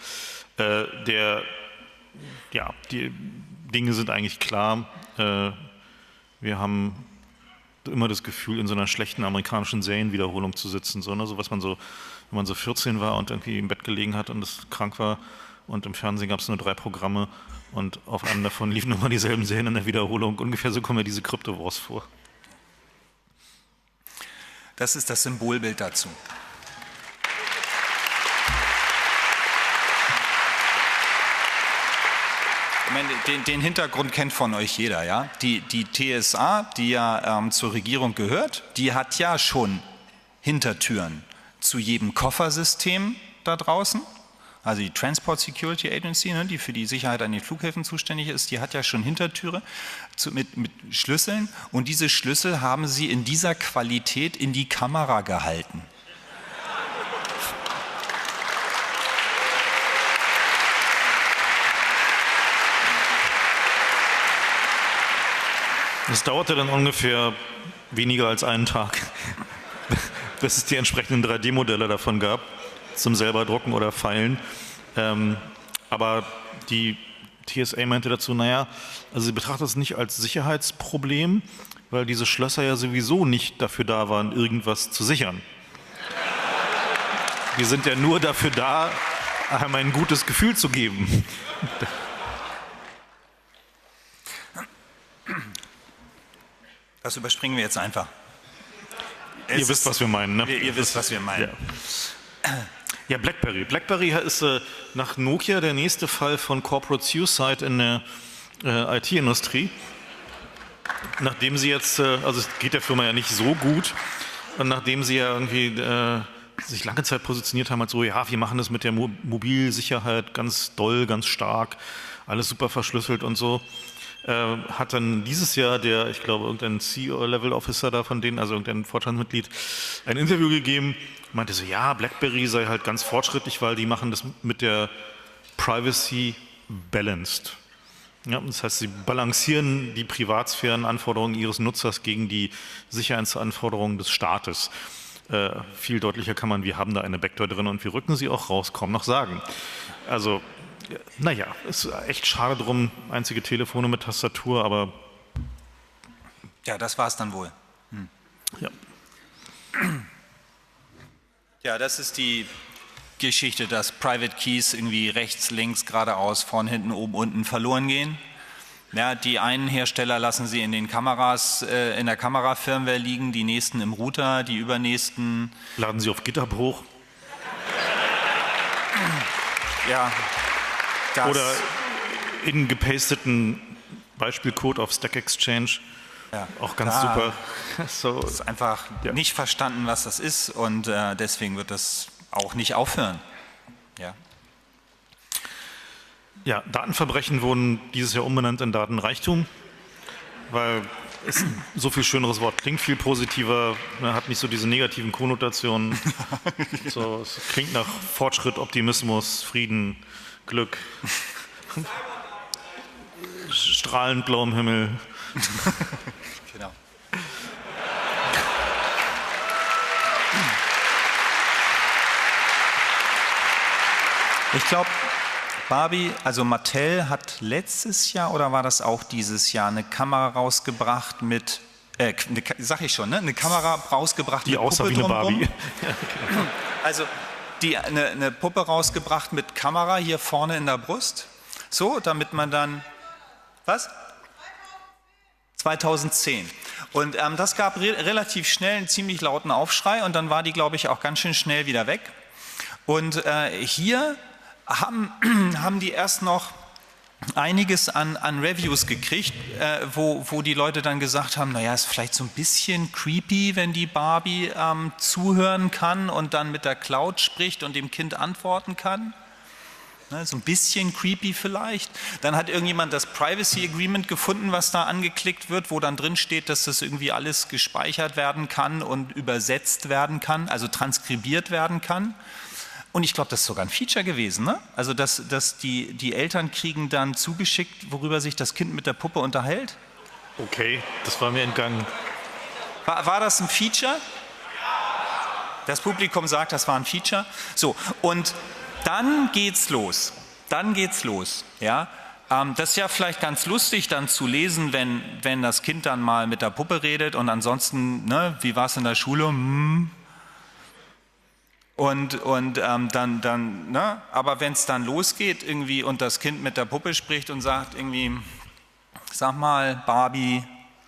Die Dinge sind eigentlich klar. Wir haben immer das Gefühl, in so einer schlechten amerikanischen Serienwiederholung zu sitzen, so, ne? So was man so, wenn man so 14 war und irgendwie im Bett gelegen hat und es krank war und im Fernsehen gab es nur 3 Programme und auf einem davon liefen immer dieselben Serien in der Wiederholung. Ungefähr so kommen mir diese Crypto Wars vor. Das ist das Symbolbild dazu. Ich meine, den Hintergrund kennt von euch jeder, ja? Die TSA, die ja zur Regierung gehört, die hat ja schon Hintertüren zu jedem Koffersystem da draußen. Also die Transport Security Agency, ne, die für die Sicherheit an den Flughäfen zuständig ist, die hat ja schon Hintertüre mit Schlüsseln. Und diese Schlüssel haben sie in dieser Qualität in die Kamera gehalten. Es dauerte dann ungefähr weniger als einen Tag, bis es die entsprechenden 3D-Modelle davon gab, zum selber drucken oder feilen. Aber die TSA meinte dazu, naja, also sie betrachtet es nicht als Sicherheitsproblem, weil diese Schlösser ja sowieso nicht dafür da waren, irgendwas zu sichern. Die sind ja nur dafür da, einem ein gutes Gefühl zu geben. Das überspringen wir jetzt einfach. Ihr wisst, was wir meinen, ne? Ihr wisst, was wir meinen. Ja, BlackBerry. BlackBerry ist nach Nokia der nächste Fall von Corporate Suicide in der IT-Industrie. Nachdem sie jetzt, also es geht der Firma ja nicht so gut, und nachdem sie ja irgendwie sich lange Zeit positioniert haben als so, ja, wir machen das mit der Mobilsicherheit ganz doll, ganz stark, alles super verschlüsselt und so, hat dann dieses Jahr der, ich glaube, irgendein CEO-Level-Officer da von denen, also irgendein Vorstandsmitglied, ein Interview gegeben, meinte so, ja, BlackBerry sei halt ganz fortschrittlich, weil die machen das mit der Privacy balanced. Ja, das heißt, sie balancieren die Privatsphärenanforderungen ihres Nutzers gegen die Sicherheitsanforderungen des Staates. Viel deutlicher kann man, wir haben da eine Backdoor drin und wir rücken sie auch raus, kaum noch sagen. Also, naja, ist echt schade drum, einzige Telefone mit Tastatur, aber... Ja, das war es dann wohl. Ja. Ja, das ist die Geschichte, dass Private Keys irgendwie rechts, links, geradeaus, vorn, hinten, oben, unten verloren gehen. Ja, die einen Hersteller lassen sie in den Kameras, in der Kamerafirmware liegen, die nächsten im Router, die übernächsten... Laden sie auf GitHub hoch. Ja, das, Oder in gepasteten Beispielcode auf Stack Exchange. Auch ganz Da super. So, ist einfach nicht verstanden, was das ist und deswegen wird das auch nicht aufhören. Ja. ja, Datenverbrechen wurden dieses Jahr umbenannt in Datenreichtum, weil es ein so viel schöneres Wort klingt, viel positiver, hat nicht so diese negativen Konnotationen. So, es klingt nach Fortschritt, Optimismus, Frieden, Glück, strahlend blauem Himmel. Genau. Ich glaube, Barbie, also Mattel hat letztes Jahr oder war das auch dieses Jahr eine Kamera rausgebracht mit, sag ich schon, ne? Eine Kamera rausgebracht Die mit aussah Puppe wie eine drumrum. Barbie. Also eine Puppe rausgebracht mit Kamera hier vorne in der Brust. So, damit man dann, was? 2010. Und das gab relativ schnell einen ziemlich lauten Aufschrei und dann war die, glaube ich, auch ganz schön schnell wieder weg. Und hier haben die erst noch einiges an Reviews gekriegt, wo die Leute dann gesagt haben, naja, ist vielleicht so ein bisschen creepy, wenn die Barbie zuhören kann und dann mit der Cloud spricht und dem Kind antworten kann. Ne, so ein bisschen creepy vielleicht. Dann hat irgendjemand das Privacy Agreement gefunden, was da angeklickt wird, wo dann drin steht, dass das irgendwie alles gespeichert werden kann und übersetzt werden kann, also transkribiert werden kann. Und ich glaube, das ist sogar ein Feature gewesen, ne? Also dass die Eltern kriegen dann zugeschickt, worüber sich das Kind mit der Puppe unterhält. Okay, das war mir entgangen. War das ein Feature? Das Publikum sagt, das war ein Feature. So, und dann geht's los. Ja? Das ist ja vielleicht ganz lustig, dann zu lesen, wenn das Kind dann mal mit der Puppe redet und ansonsten, ne, wie war es in der Schule? Und dann, ne? Aber wenn es dann losgeht irgendwie und das Kind mit der Puppe spricht und sagt irgendwie, sag mal, Barbie,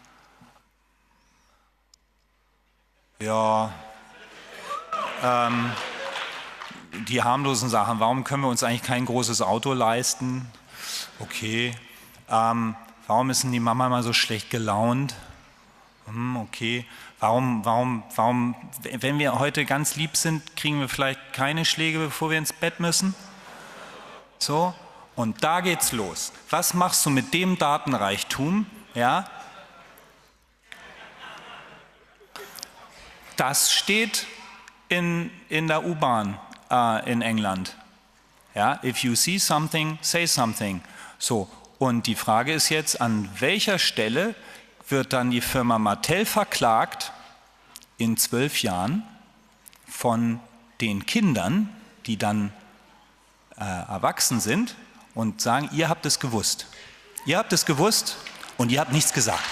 ja, die harmlosen Sachen, warum können wir uns eigentlich kein großes Auto leisten? Okay. Warum ist denn die Mama immer so schlecht gelaunt? Okay. Warum, wenn wir heute ganz lieb sind, kriegen wir vielleicht keine Schläge, bevor wir ins Bett müssen? So, und da geht's los. Was machst du mit dem Datenreichtum? Ja? Das steht in der U-Bahn in England. Ja? If you see something, say something. So, und die Frage ist jetzt, an welcher Stelle wird dann die Firma Mattel verklagt in 12 Jahren von den Kindern, die dann erwachsen sind und sagen, ihr habt es gewusst. Ihr habt es gewusst und ihr habt nichts gesagt.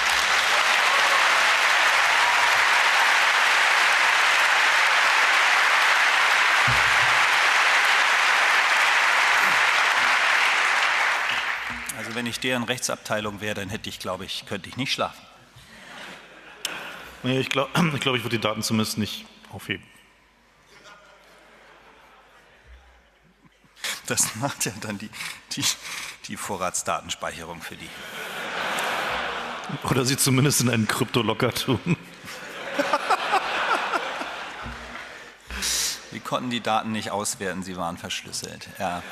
Also wenn ich deren Rechtsabteilung wäre, dann könnte ich nicht schlafen. Nee, ich glaube, ich würde die Daten zumindest nicht aufheben. Das macht ja dann die Vorratsdatenspeicherung für die. Oder sie zumindest in einen Kryptolocker tun. Wir konnten die Daten nicht auswerten, sie waren verschlüsselt. Ja.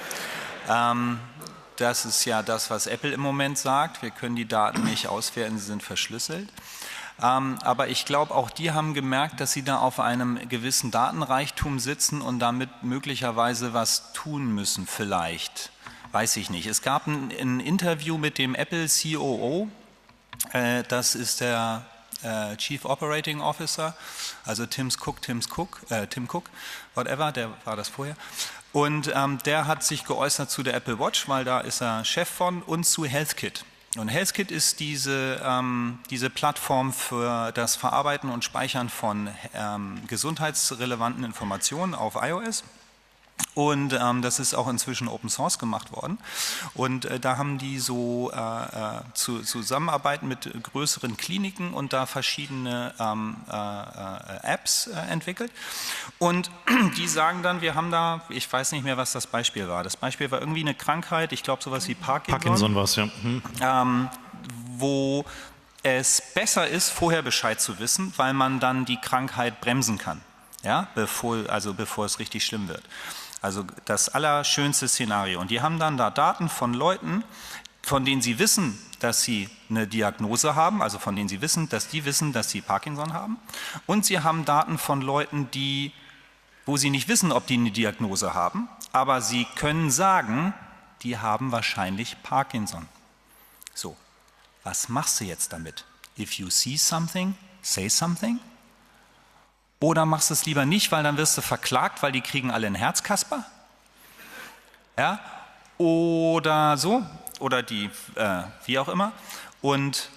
Das ist ja das, was Apple im Moment sagt. Wir können die Daten nicht auswerten, sie sind verschlüsselt. Aber ich glaube, auch die haben gemerkt, dass sie da auf einem gewissen Datenreichtum sitzen und damit möglicherweise was tun müssen, vielleicht. Weiß ich nicht. Es gab ein Interview mit dem Apple COO, das ist der Chief Operating Officer, also Tim Cook, whatever, der war das vorher. Und der hat sich geäußert zu der Apple Watch, weil da ist er Chef von, und zu HealthKit. Und HealthKit ist diese Plattform für das Verarbeiten und Speichern von gesundheitsrelevanten Informationen auf iOS. Und das ist auch inzwischen Open Source gemacht worden. Und da haben die so zusammenarbeiten mit größeren Kliniken und da verschiedene Apps entwickelt. Und die sagen dann, wir haben da, ich weiß nicht mehr, was das Beispiel war. Das Beispiel war irgendwie eine Krankheit, ich glaube sowas wie Parkinson. Parkinson war es, ja. Wo es besser ist, vorher Bescheid zu wissen, weil man dann die Krankheit bremsen kann, ja? bevor es richtig schlimm wird. Also das allerschönste Szenario. Und die haben dann da Daten von Leuten, von denen sie wissen, dass sie eine Diagnose haben, also von denen sie wissen, dass sie Parkinson haben. Und sie haben Daten von Leuten, wo sie nicht wissen, ob die eine Diagnose haben, aber sie können sagen, die haben wahrscheinlich Parkinson. So, was machst du jetzt damit? If you see something, say something? Oder machst du es lieber nicht, weil dann wirst du verklagt, weil die kriegen alle ein Herzkasper? Ja? Oder so, oder wie auch immer. Und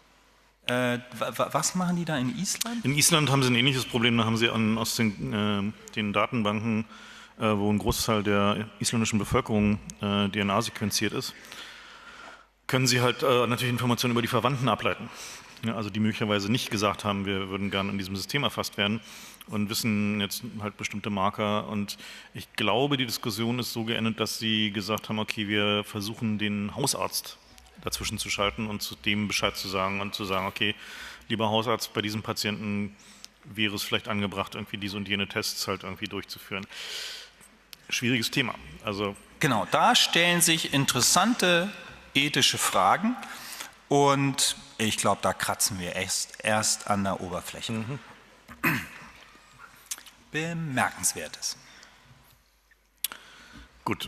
was machen die da in Island? In Island haben sie ein ähnliches Problem. Da haben sie aus den Datenbanken, wo ein Großteil der isländischen Bevölkerung DNA sequenziert ist, können sie halt natürlich Informationen über die Verwandten ableiten. Ja, also die möglicherweise nicht gesagt haben, wir würden gerne in diesem System erfasst werden und wissen jetzt halt bestimmte Marker. Und ich glaube, die Diskussion ist so geendet, dass sie gesagt haben, okay, wir versuchen den Hausarzt dazwischen zu schalten und zu dem Bescheid zu sagen und zu sagen, okay, lieber Hausarzt, bei diesem Patienten wäre es vielleicht angebracht, irgendwie diese und jene Tests halt irgendwie durchzuführen. Schwieriges Thema. Also genau, da stellen sich interessante ethische Fragen und ich glaube, da kratzen wir erst an der Oberfläche. Bemerkenswertes. gut.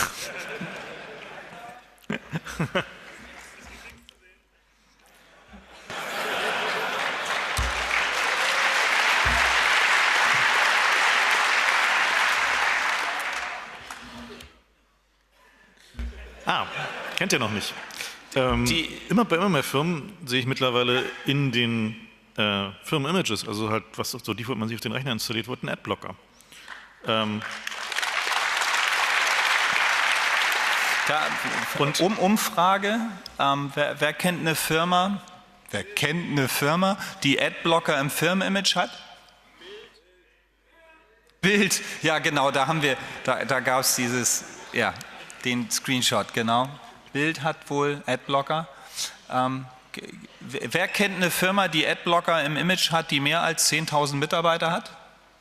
Kennt ihr noch nicht? Bei immer mehr Firmen sehe ich mittlerweile in den Firmen-Images, also halt, was so default man sich auf den Rechner installiert wird, ein Adblocker. Umfrage, wer kennt eine Firma, die Adblocker im Firmenimage hat? Bild, ja genau, da gab es den Screenshot, genau. Bild hat wohl Adblocker. Wer kennt eine Firma, die Adblocker im Image hat, die mehr als 10.000 Mitarbeiter hat?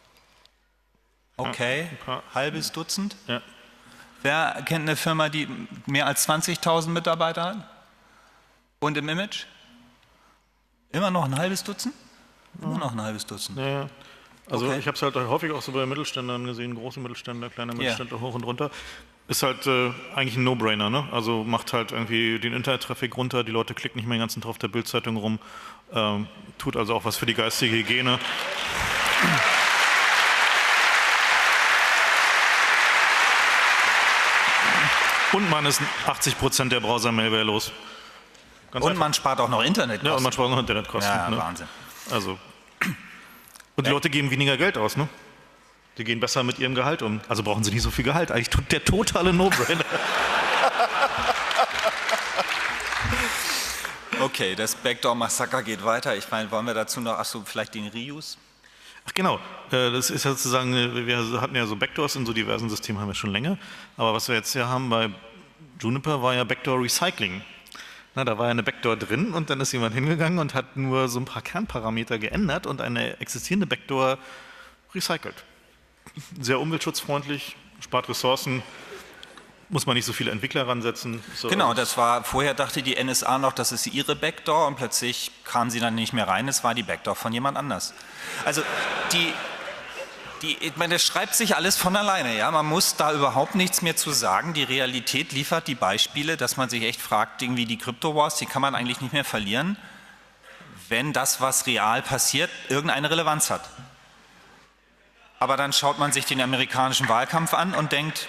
Okay, halbes Dutzend. Ja. Wer kennt eine Firma, die mehr als 20.000 Mitarbeiter hat? Und im Image? Immer noch ein halbes Dutzend? Immer noch ein halbes Dutzend. Ja. Also Okay. ich habe es halt häufig auch so bei Mittelständlern gesehen, große Mittelständler, kleine Mittelständler, hoch und runter. Ist halt eigentlich ein No-Brainer, ne? Also macht halt irgendwie den Internet-Traffic runter, die Leute klicken nicht mehr den ganzen Tag auf der Bildzeitung rum, tut also auch was für die geistige Hygiene. Und man ist 80% der Browser-Malware los. Ganz Und einfach. man spart auch noch Internetkosten. Ja, und man spart noch Internetkosten. Ja, ne? Wahnsinn. Also. Und die Leute geben weniger Geld aus, ne? Die gehen besser mit ihrem Gehalt um. Also brauchen sie nicht so viel Gehalt. Eigentlich tut der totale No-Brainer. Okay, das Backdoor-Massaker geht weiter. Ich meine, wollen wir dazu noch, vielleicht den Reuse? Ach genau, das ist ja sozusagen, wir hatten ja so Backdoors in so diversen Systemen, haben wir schon länger. Aber was wir jetzt ja haben bei Juniper war ja Backdoor Recycling. Na, da war ja eine Backdoor drin und dann ist jemand hingegangen und hat nur so ein paar Kernparameter geändert und eine existierende Backdoor recycelt. Sehr umweltschutzfreundlich, spart Ressourcen, muss man nicht so viele Entwickler ransetzen. So. Genau, vorher dachte die NSA noch, das ist ihre Backdoor und plötzlich kam sie dann nicht mehr rein, es war die Backdoor von jemand anders. Also ich meine, das schreibt sich alles von alleine, ja, man muss da überhaupt nichts mehr zu sagen, die Realität liefert die Beispiele, dass man sich echt fragt, irgendwie die Crypto-Wars, die kann man eigentlich nicht mehr verlieren, wenn das, was real passiert, irgendeine Relevanz hat. Aber dann schaut man sich den amerikanischen Wahlkampf an und denkt,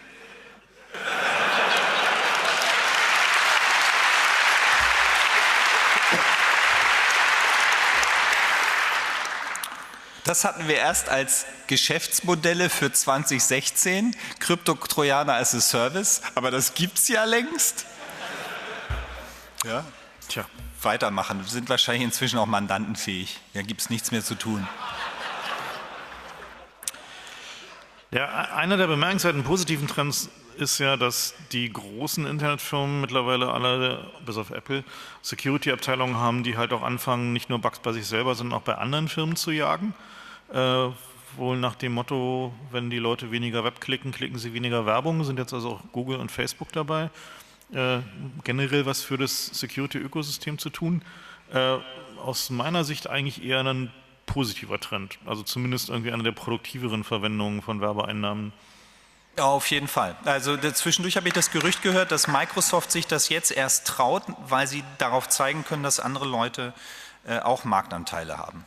das hatten wir erst als Geschäftsmodelle für 2016, Krypto-Trojaner as a Service, aber das gibt es ja längst. Ja, Tja. weitermachen, wir sind wahrscheinlich inzwischen auch mandantenfähig, da gibt es nichts mehr zu tun. Ja, einer der bemerkenswerten positiven Trends ist ja, dass die großen Internetfirmen mittlerweile alle, bis auf Apple, Security-Abteilungen haben, die halt auch anfangen, nicht nur Bugs bei sich selber, sondern auch bei anderen Firmen zu jagen. Wohl nach dem Motto, wenn die Leute weniger Web klicken, klicken sie weniger Werbung, sind jetzt also auch Google und Facebook dabei, generell was für das Security-Ökosystem zu tun. Aus meiner Sicht eigentlich eher ein positiver Trend, also zumindest irgendwie eine der produktiveren Verwendungen von Werbeeinnahmen. Ja, auf jeden Fall. Also zwischendurch habe ich das Gerücht gehört, dass Microsoft sich das jetzt erst traut, weil sie darauf zeigen können, dass andere Leute auch Marktanteile haben.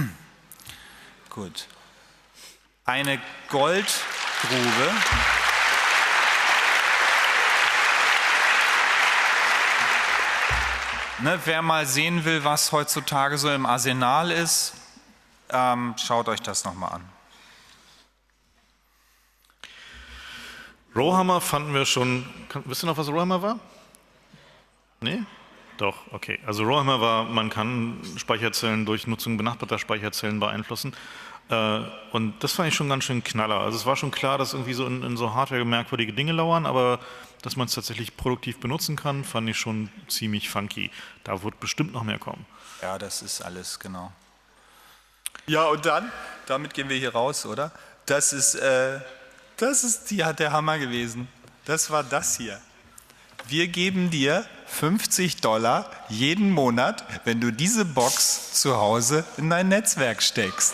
Gut. Eine Goldgrube. Ne, wer mal sehen will, was heutzutage so im Arsenal ist, schaut euch das nochmal an. Rowhammer fanden wir schon. Wisst ihr noch, was Rowhammer war? Nee? Doch, okay. Also Rowhammer war, man kann Speicherzellen durch Nutzung benachbarter Speicherzellen beeinflussen. Und das fand ich schon ganz schön knaller. Also es war schon klar, dass irgendwie so in so Hardware merkwürdige Dinge lauern, aber dass man es tatsächlich produktiv benutzen kann, fand ich schon ziemlich funky. Da wird bestimmt noch mehr kommen. Ja, das ist alles, genau. Ja, und dann, damit gehen wir hier raus, oder? Das ist der Hammer gewesen. Das war das hier. Wir geben dir $50 jeden Monat, wenn du diese Box zu Hause in dein Netzwerk steckst.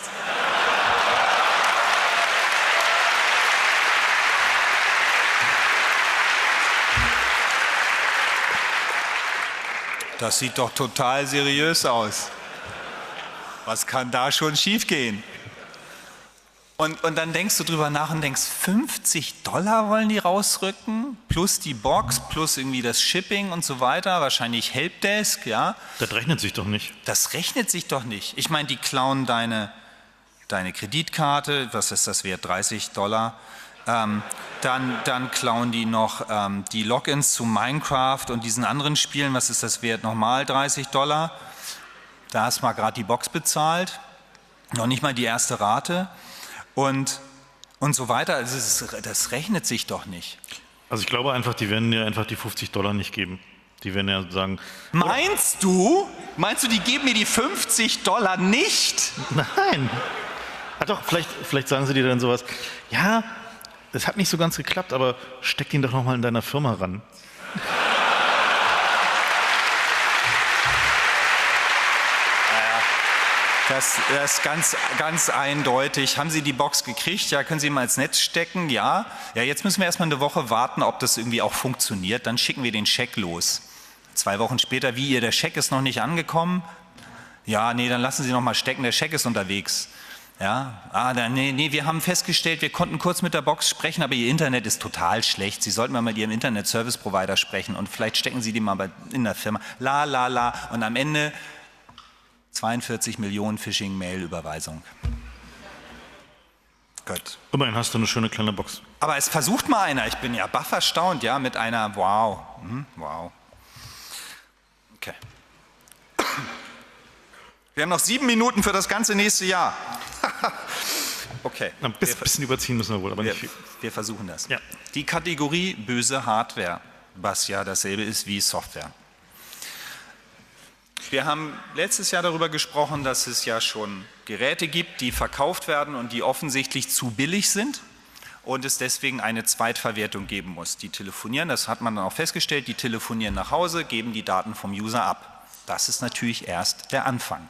Das sieht doch total seriös aus. Was kann da schon schiefgehen? Und dann denkst du drüber nach und denkst, $50 wollen die rausrücken, plus die Box, plus irgendwie das Shipping und so weiter, wahrscheinlich Helpdesk, ja. Das rechnet sich doch nicht. Das rechnet sich doch nicht. Ich meine, die klauen deine Kreditkarte, was ist das wert, $30? Dann klauen die noch die Logins zu Minecraft und diesen anderen Spielen, was ist das wert, nochmal $30? Da hast du mal gerade die Box bezahlt, noch nicht mal die erste Rate. Und so weiter, also das rechnet sich doch nicht. Also ich glaube einfach, die werden dir einfach die $50 nicht geben. Die werden ja sagen... Meinst du, die geben mir die $50 nicht? Nein. Ah doch, vielleicht sagen sie dir dann sowas, ja, das hat nicht so ganz geklappt, aber steck ihn doch nochmal in deiner Firma ran. Das ist ganz eindeutig. Haben Sie die Box gekriegt? Ja, können Sie mal ins Netz stecken? Ja. Ja, jetzt müssen wir erstmal eine Woche warten, ob das irgendwie auch funktioniert. Dann schicken wir den Scheck los. 2 Wochen später, der Scheck ist noch nicht angekommen? Ja, nee, dann lassen Sie noch mal stecken, der Scheck ist unterwegs. Ja, nee, wir haben festgestellt, wir konnten kurz mit der Box sprechen, aber Ihr Internet ist total schlecht. Sie sollten mal mit Ihrem Internet-Service-Provider sprechen und vielleicht stecken Sie die mal in der Firma. Und am Ende 42 Millionen Phishing-Mail-Überweisung. Gut. Immerhin hast du eine schöne kleine Box. Aber es versucht mal einer. Ich bin ja baff erstaunt, ja, mit einer, wow. Wow. Okay. Wir haben noch 7 Minuten für das ganze nächste Jahr. Okay. Ein bisschen überziehen müssen wir wohl, aber nicht viel. Wir versuchen das. Ja. Die Kategorie böse Hardware, was ja dasselbe ist wie Software. Wir haben letztes Jahr darüber gesprochen, dass es ja schon Geräte gibt, die verkauft werden und die offensichtlich zu billig sind und es deswegen eine Zweitverwertung geben muss. Die telefonieren, das hat man dann auch festgestellt, die telefonieren nach Hause, geben die Daten vom User ab. Das ist natürlich erst der Anfang.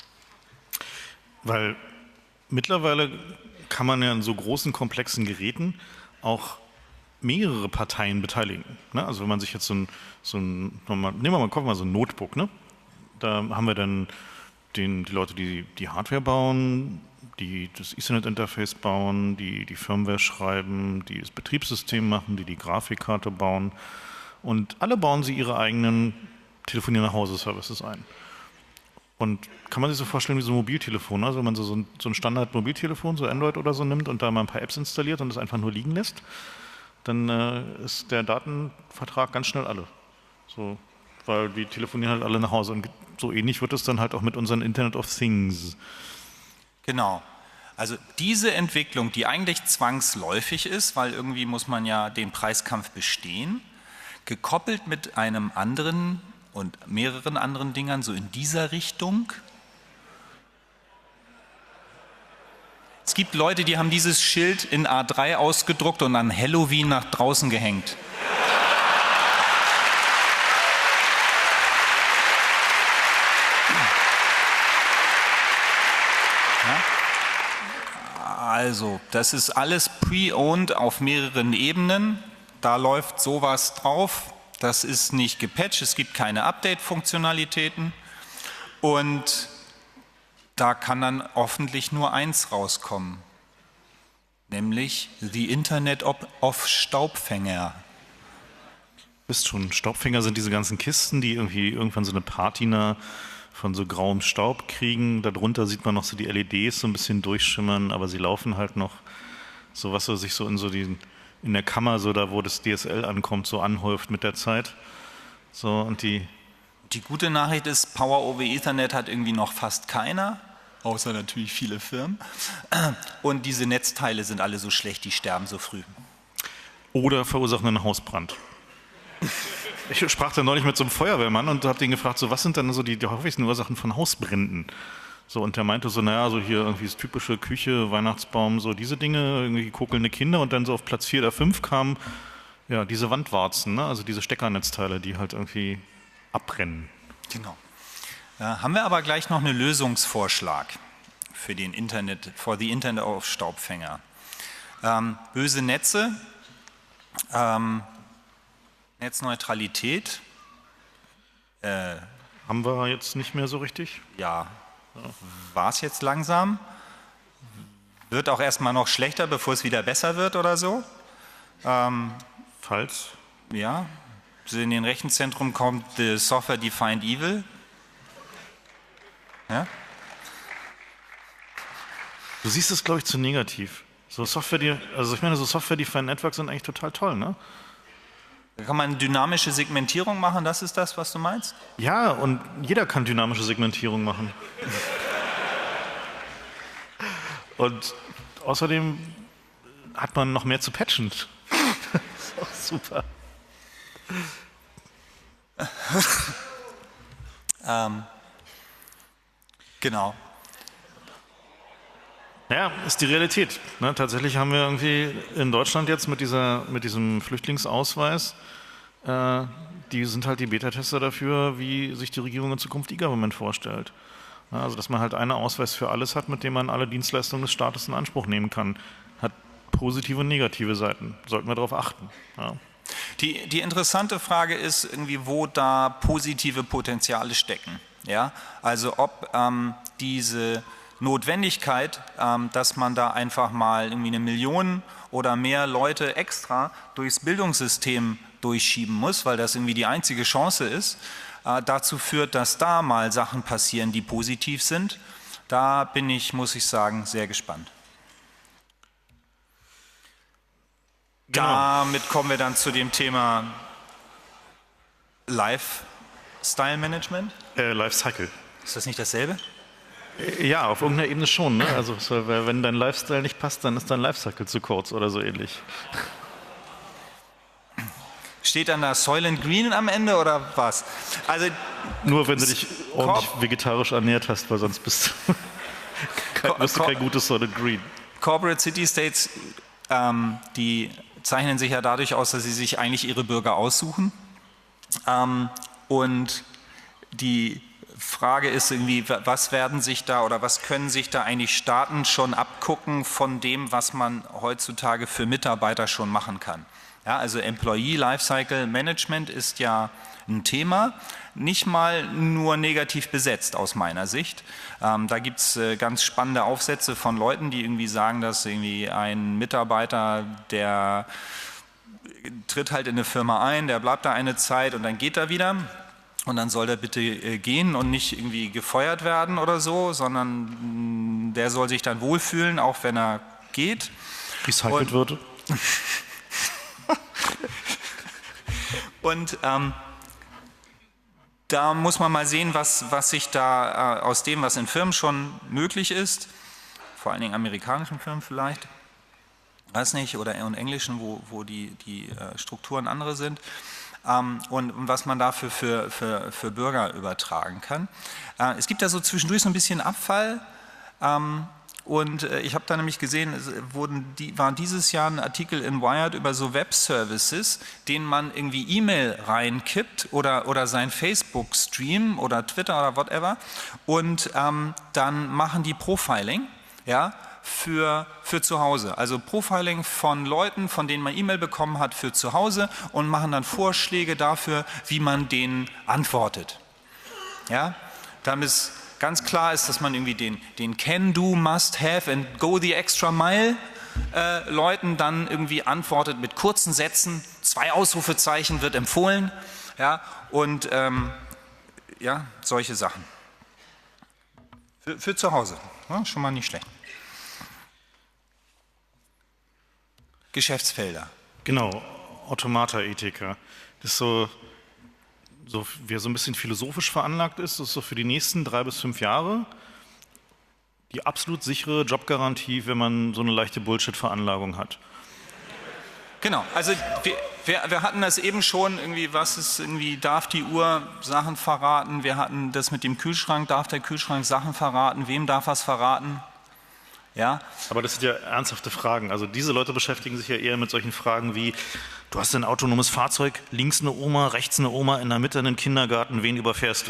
Weil mittlerweile kann man ja in so großen, komplexen Geräten auch mehrere Parteien beteiligen. Ne? Also wenn man sich jetzt nehmen wir mal so ein Notebook, ne? Da haben wir dann die Leute, die Hardware bauen, die das Ethernet-Interface bauen, die Firmware schreiben, die das Betriebssystem machen, die Grafikkarte bauen. Und alle bauen sie ihre eigenen Telefonier-nach-Hause-Services ein. Und kann man sich so vorstellen wie so ein Mobiltelefon, also wenn man so ein Standard-Mobiltelefon, so Android oder so nimmt und da mal ein paar Apps installiert und das einfach nur liegen lässt, dann ist der Datenvertrag ganz schnell alle. So, weil die telefonieren halt alle nach Hause. Und so ähnlich wird es dann halt auch mit unseren Internet of Things. Genau. Also diese Entwicklung, die eigentlich zwangsläufig ist, weil irgendwie muss man ja den Preiskampf bestehen, gekoppelt mit einem anderen und mehreren anderen Dingern, so in dieser Richtung. Es gibt Leute, die haben dieses Schild in A3 ausgedruckt und an Halloween nach draußen gehängt. Also, das ist alles pre-owned auf mehreren Ebenen. Da läuft sowas drauf. Das ist nicht gepatcht, es gibt keine Update-Funktionalitäten. Und da kann dann hoffentlich nur eins rauskommen, nämlich The Internet of Staubfänger. Wisst schon, Staubfänger sind diese ganzen Kisten, die irgendwie irgendwann so eine Patina von so grauem Staub kriegen. Darunter sieht man noch so die LEDs so ein bisschen durchschimmern, aber sie laufen halt noch. So was so sich so in der Kammer, so da wo das DSL ankommt, so anhäuft mit der Zeit. So und die gute Nachricht ist, Power over Ethernet hat irgendwie noch fast keiner, außer natürlich viele Firmen. Und diese Netzteile sind alle so schlecht, die sterben so früh. Oder verursachen einen Hausbrand. Ich sprach da neulich mit so einem Feuerwehrmann und habe den gefragt, so was sind dann so die häufigsten Ursachen von Hausbränden? So, und der meinte so, naja, so hier irgendwie das typische Küche, Weihnachtsbaum, so diese Dinge, irgendwie kokelnde Kinder, und dann so auf Platz 4 oder 5 kamen ja diese Wandwarzen, ne? Also diese Steckernetzteile, die halt irgendwie abbrennen. Genau. Haben wir aber gleich noch einen Lösungsvorschlag für the Internet of Staubfänger. Böse Netze, Netzneutralität. Haben wir jetzt nicht mehr so richtig? Ja, war es jetzt langsam. Wird auch erstmal noch schlechter, bevor es wieder besser wird oder so. Falls? Ja, in den Rechenzentrum kommt the Software Defined Evil. Ja? Du siehst es, glaube ich, zu negativ. So Software-Defined Networks sind eigentlich total toll, ne? Da kann man dynamische Segmentierung machen, das ist das, was du meinst? Ja, und jeder kann dynamische Segmentierung machen. Und außerdem hat man noch mehr zu patchen. Das ist auch super. Genau. Ja, ist die Realität. Ne, tatsächlich haben wir irgendwie in Deutschland jetzt mit diesem Flüchtlingsausweis, die sind halt die Beta-Tester dafür, wie sich die Regierung in Zukunft E-Government vorstellt. Ja, also, dass man halt einen Ausweis für alles hat, mit dem man alle Dienstleistungen des Staates in Anspruch nehmen kann. Hat positive und negative Seiten. Sollten wir darauf achten. Ja. Die interessante Frage ist irgendwie, wo da positive Potenziale stecken. Ja? Also ob diese Notwendigkeit, dass man da einfach mal irgendwie 1 Million oder mehr Leute extra durchs Bildungssystem durchschieben muss, weil das irgendwie die einzige Chance ist, dazu führt, dass da mal Sachen passieren, die positiv sind. Da bin ich, muss ich sagen, sehr gespannt. Genau. Damit kommen wir dann zu dem Thema Lifestyle Management. Lifecycle. Ist das nicht dasselbe? Ja, auf irgendeiner Ebene schon. Ne? Also wenn dein Lifestyle nicht passt, dann ist dein Lifecycle zu kurz oder so ähnlich. Steht dann da Soylent Green am Ende oder was? Also nur wenn du dich ordentlich vegetarisch ernährt hast, weil sonst bist du kein gutes Soylent Green. Corporate City States, die zeichnen sich ja dadurch aus, dass sie sich eigentlich ihre Bürger aussuchen. Und die Frage ist irgendwie, was werden sich da oder was können sich da eigentlich Staaten schon abgucken von dem, was man heutzutage für Mitarbeiter schon machen kann. Ja, also Employee Lifecycle Management ist ja ein Thema, nicht mal nur negativ besetzt aus meiner Sicht. Da gibt es ganz spannende Aufsätze von Leuten, die irgendwie sagen, dass irgendwie ein Mitarbeiter, der tritt halt in eine Firma ein, der bleibt da eine Zeit und dann geht er wieder. Und dann soll der bitte gehen und nicht irgendwie gefeuert werden oder so, sondern der soll sich dann wohlfühlen, auch wenn er geht. Recycelt wird. Und da muss man mal sehen, was sich da aus dem, was in Firmen schon möglich ist, vor allen Dingen amerikanischen Firmen vielleicht, weiß nicht, oder und englischen, wo die Strukturen andere sind. Und was man dafür für Bürger übertragen kann. Es gibt da so zwischendurch so ein bisschen Abfall. Und ich habe da nämlich gesehen, es war dieses Jahr ein Artikel in Wired über so Web-Services, denen man irgendwie E-Mail reinkippt oder sein Facebook-Stream oder Twitter oder whatever und dann machen die Profiling, ja, für zu Hause. Also Profiling von Leuten, von denen man E-Mail bekommen hat für zu Hause und machen dann Vorschläge dafür, wie man denen antwortet. Ja, damit es ganz klar ist, dass man irgendwie den Can Do, Must Have and Go the Extra Mile Leuten dann irgendwie antwortet mit kurzen Sätzen, 2 Ausrufezeichen wird empfohlen, ja, und ja, solche Sachen. Für zu Hause, ja, schon mal nicht schlecht. Geschäftsfelder. Genau, Automata-Ethiker. Das ist so, wer so ein bisschen philosophisch veranlagt ist, das ist so für die nächsten 3 bis 5 Jahre die absolut sichere Jobgarantie, wenn man so eine leichte Bullshit-Veranlagung hat. Genau, also wir hatten das eben schon, irgendwie, darf die Uhr Sachen verraten, wir hatten das mit dem Kühlschrank, darf der Kühlschrank Sachen verraten, wem darf was verraten? Ja. Aber das sind ja ernsthafte Fragen. Also diese Leute beschäftigen sich ja eher mit solchen Fragen wie, du hast ein autonomes Fahrzeug, links eine Oma, rechts eine Oma, in der Mitte einen Kindergarten, wen überfährst du?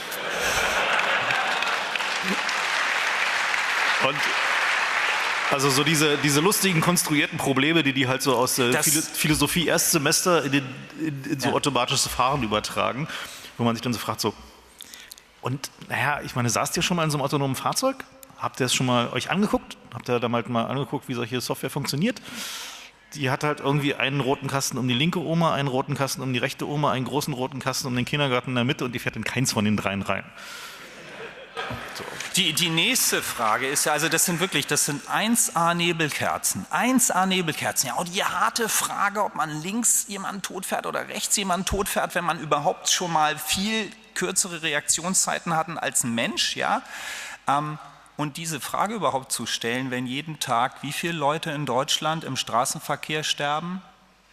Und also so diese lustigen, konstruierten Probleme, die halt so aus der Philosophie Erstsemester in so automatisches Fahren übertragen, wo man sich dann so fragt, so, und naja, ich meine, saßt ihr schon mal in so einem autonomen Fahrzeug? Habt ihr es schon mal euch angeguckt? Habt ihr da mal angeguckt, wie solche Software funktioniert? Die hat halt irgendwie einen roten Kasten um die linke Oma, einen roten Kasten um die rechte Oma, einen großen roten Kasten um den Kindergarten in der Mitte und die fährt in keins von den 3 rein. So. Die nächste Frage ist ja, also das sind 1A Nebelkerzen. 1A Nebelkerzen, ja, und die harte Frage, ob man links jemanden totfährt oder rechts jemanden totfährt, wenn man überhaupt schon mal viel kürzere Reaktionszeiten hatten als ein Mensch, ja. Und diese Frage überhaupt zu stellen, wenn jeden Tag wie viele Leute in Deutschland im Straßenverkehr sterben?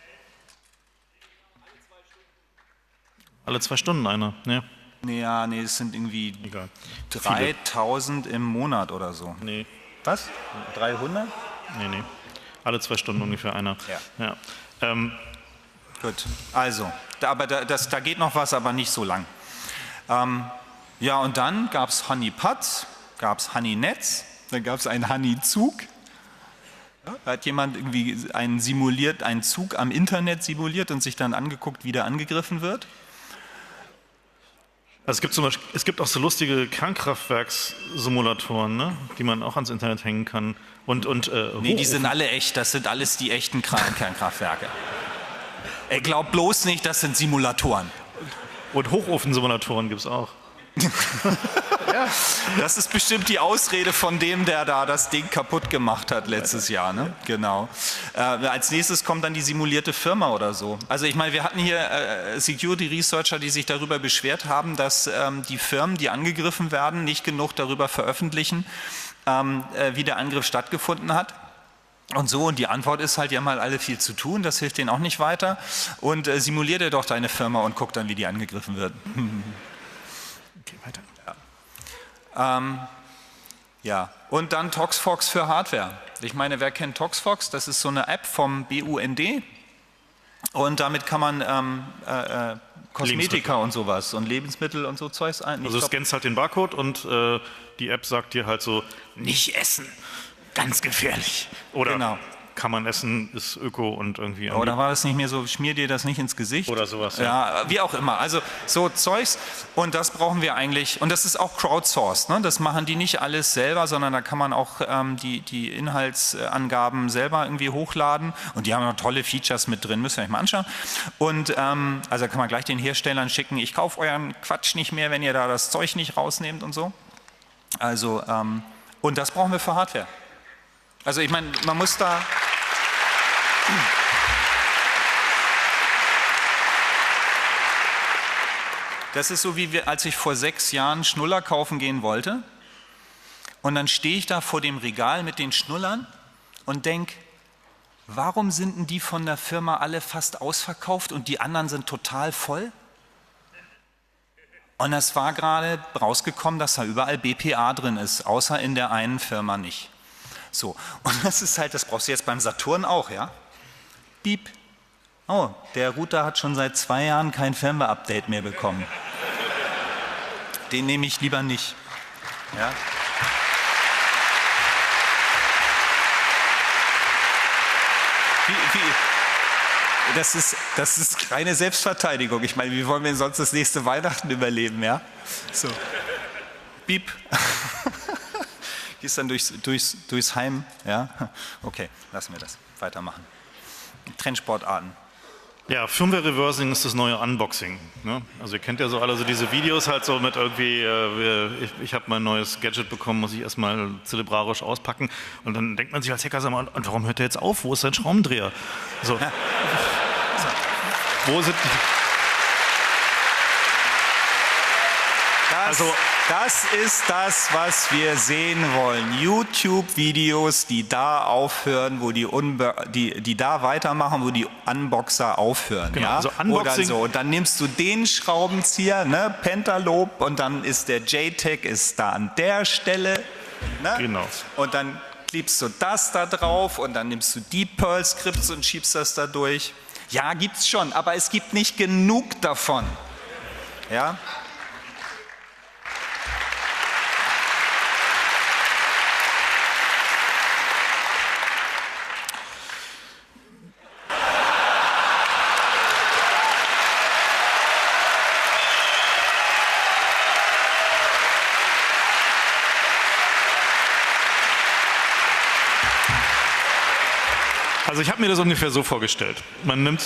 Alle 2 Stunden einer, ne? Ja, nee, es sind irgendwie Egal. 3000 im Monat oder so. Nee. Was? 300? Nee. Alle 2 Stunden ungefähr einer. Ja. Ja. Gut, also, da geht noch was, aber nicht so lang. Ja, und dann gab es Honeypot, gab es Honeynetz, dann gab es einen Honeyzug. Da hat jemand irgendwie einen Zug am Internet simuliert und sich dann angeguckt, wie der angegriffen wird. Also es gibt auch so lustige Kernkraftwerkssimulatoren, ne, die man auch ans Internet hängen kann. Nee, die sind alle echt, das sind alles die echten Kernkraftwerke. Glaubt bloß nicht, das sind Simulatoren. Und Hochofensimulatoren gibt es auch. Ja, das ist bestimmt die Ausrede von dem, der da das Ding kaputt gemacht hat letztes Jahr. Ne? Genau. Als nächstes kommt dann die simulierte Firma oder so. Also ich meine, wir hatten hier Security Researcher, die sich darüber beschwert haben, dass die Firmen, die angegriffen werden, nicht genug darüber veröffentlichen, wie der Angriff stattgefunden hat. Und so, und die Antwort ist halt, die haben halt alle viel zu tun, das hilft denen auch nicht weiter. Und simulier dir doch deine Firma und guck dann, wie die angegriffen wird. Okay, weiter. Ja, und dann ToxFox für Hardware. Ich meine, wer kennt ToxFox? Das ist so eine App vom BUND und damit kann man Kosmetika und sowas und Lebensmittel und so Zeugs ein. Also du scannst halt den Barcode und die App sagt dir halt so, nicht essen, ganz gefährlich. Oder genau. Kann man essen, ist öko und irgendwie... Oder war das nicht mehr so, schmier dir das nicht ins Gesicht? Oder sowas, ja. Ja, wie auch immer. Also so Zeugs und das brauchen wir eigentlich, und das ist auch crowdsourced, ne? Das machen die nicht alles selber, sondern da kann man auch die Inhaltsangaben selber irgendwie hochladen und die haben noch tolle Features mit drin, müsst ihr euch mal anschauen. Und also kann man gleich den Herstellern schicken, ich kaufe euren Quatsch nicht mehr, wenn ihr da das Zeug nicht rausnehmt und so. Also, und das brauchen wir für Hardware. Also ich meine, man muss da... Das ist so, wie als ich vor 6 Jahren Schnuller kaufen gehen wollte Und dann stehe ich da vor dem Regal mit den Schnullern und denke, warum sind denn die von der Firma alle fast ausverkauft und die anderen sind total voll? Und es war gerade rausgekommen, dass da überall BPA drin ist, außer in der einen Firma nicht. So, und das ist halt, das brauchst du jetzt beim Saturn auch, ja? Piep. Oh, der Router hat schon seit 2 Jahren kein Firmware-Update mehr bekommen. Den nehme ich lieber nicht. Ja? Das ist reine Selbstverteidigung. Ich meine, wie wollen wir denn sonst das nächste Weihnachten überleben, ja? So. Piep. Gehst dann durchs Heim, ja? Okay, lassen wir das. Weitermachen. Trendsportarten. Ja, Firmware Reversing ist das neue Unboxing. Ne? Also ihr kennt ja so alle so diese Videos halt so mit irgendwie, ich habe mein neues Gadget bekommen, muss ich erstmal zelebrarisch auspacken. Und dann denkt man sich als Hacker, sag mal, und warum hört der jetzt auf? Wo ist sein Schraubendreher? So. Ja. Wo sind die? Das ist das, was wir sehen wollen. YouTube-Videos, die da aufhören, wo die da weitermachen, wo die Unboxer aufhören. Genau, ja? also Unboxing. Oder so. Und dann nimmst du den Schraubenzieher, ne, Pentalob, und dann ist der JTAG ist da an der Stelle. Ne? Genau. Und dann klebst du das da drauf und dann nimmst du die Perl-Skripts und schiebst das da durch. Ja, gibt's schon, aber es gibt nicht genug davon. Ja? Also ich habe mir das ungefähr so vorgestellt. Man nimmt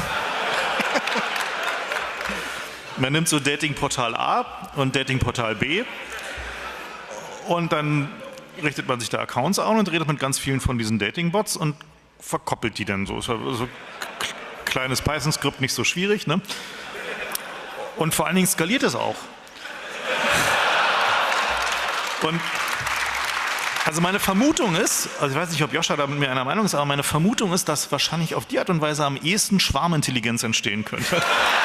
so Datingportal A und Datingportal B und dann richtet man sich da Accounts an und redet mit ganz vielen von diesen Datingbots und verkoppelt die dann so. So kleines Python-Skript, nicht so schwierig, ne? Und vor allen Dingen skaliert es auch. Und also meine Vermutung ist, also ich weiß nicht, ob Joscha da mit mir einer Meinung ist, aber meine Vermutung ist, dass wahrscheinlich auf die Art und Weise am ehesten Schwarmintelligenz entstehen könnte.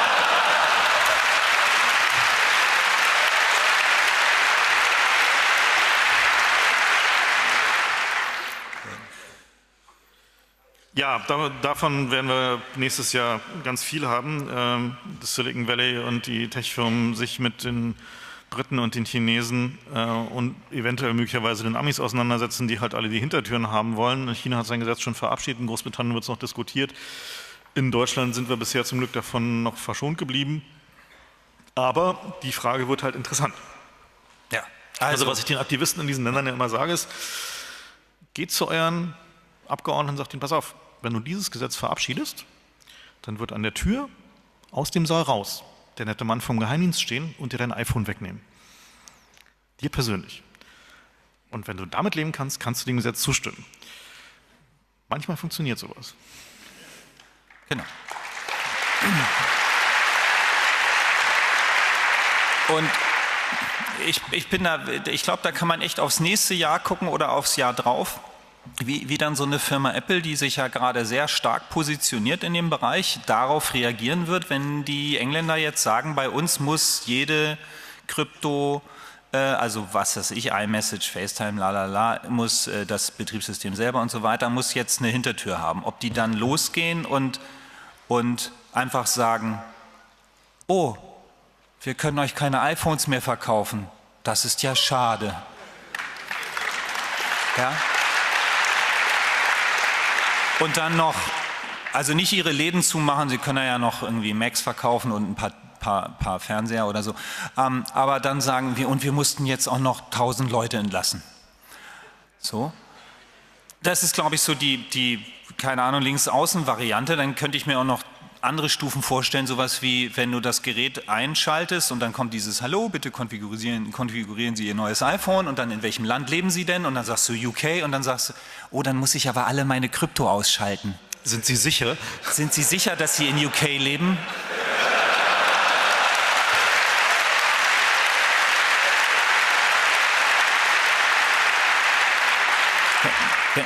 Ja, davon werden wir nächstes Jahr ganz viel haben. Das Silicon Valley und die Tech-Firmen sich mit den Briten und den Chinesen und eventuell möglicherweise den Amis auseinandersetzen, die halt alle die Hintertüren haben wollen. China hat sein Gesetz schon verabschiedet, in Großbritannien wird es noch diskutiert. In Deutschland sind wir bisher zum Glück davon noch verschont geblieben. Aber die Frage wird halt interessant. Ja. Also was ich den Aktivisten in diesen Ländern ja immer sage ist, geht zu euren Abgeordneten und sagt ihnen, pass auf, wenn du dieses Gesetz verabschiedest, dann wird an der Tür aus dem Saal raus der nette Mann vom Geheimdienst stehen und dir dein iPhone wegnehmen. Dir persönlich. Und wenn du damit leben kannst, kannst du dem Gesetz zustimmen. Manchmal funktioniert sowas. Genau. Und ich glaube, da kann man echt aufs nächste Jahr gucken oder aufs Jahr drauf. Wie dann so eine Firma Apple, die sich ja gerade sehr stark positioniert in dem Bereich, darauf reagieren wird, wenn die Engländer jetzt sagen, bei uns muss jede Krypto, also was weiß ich, iMessage, FaceTime, lalala, muss das Betriebssystem selber und so weiter, muss jetzt eine Hintertür haben. Ob die dann losgehen und einfach sagen, oh, wir können euch keine iPhones mehr verkaufen, das ist ja schade. Ja? Und dann noch, also nicht ihre Läden zumachen, sie können ja noch irgendwie Macs verkaufen und ein paar Fernseher oder so, aber dann sagen wir, und wir mussten jetzt auch noch 1000 Leute entlassen. So. Das ist, glaube ich, so die keine Ahnung, Links-Außen-Variante. Dann könnte ich mir auch noch andere Stufen vorstellen, sowas wie, wenn du das Gerät einschaltest und dann kommt dieses Hallo, bitte konfigurieren Sie Ihr neues iPhone und dann in welchem Land leben Sie denn? Und dann sagst du UK und dann sagst du, oh, dann muss ich aber alle meine Krypto ausschalten. Sind Sie sicher? Sind Sie sicher, dass Sie in UK leben?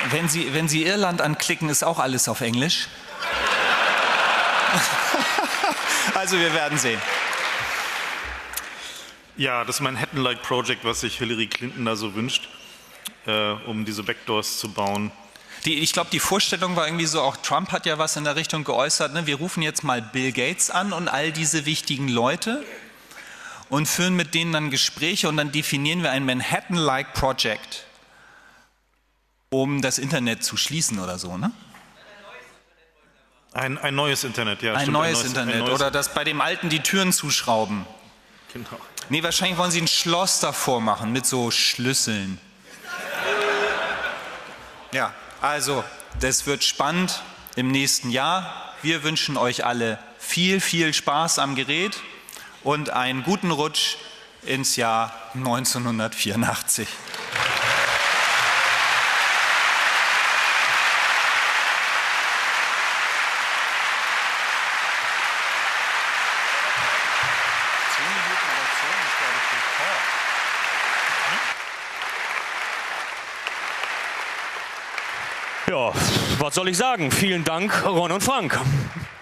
Wenn Sie Irland anklicken, ist auch alles auf Englisch. Also wir werden sehen. Ja, das Manhattan-like Project, was sich Hillary Clinton da so wünscht, um diese Backdoors zu bauen. Ich glaube, die Vorstellung war irgendwie so, auch Trump hat ja was in der Richtung geäußert, ne? Wir rufen jetzt mal Bill Gates an und all diese wichtigen Leute und führen mit denen dann Gespräche und dann definieren wir ein Manhattan-like Project, um das Internet zu schließen oder so, ne? Ein neues Internet, ja. Ein stimmt, neues Internet ein neues, oder das bei dem alten die Türen zuschrauben. Genau. Nee, wahrscheinlich wollen sie ein Schloss davor machen mit so Schlüsseln. Ja, also, das wird spannend im nächsten Jahr. Wir wünschen euch alle viel, viel Spaß am Gerät und einen guten Rutsch ins Jahr 1984. Ja, was soll ich sagen? Vielen Dank, Ron und Frank.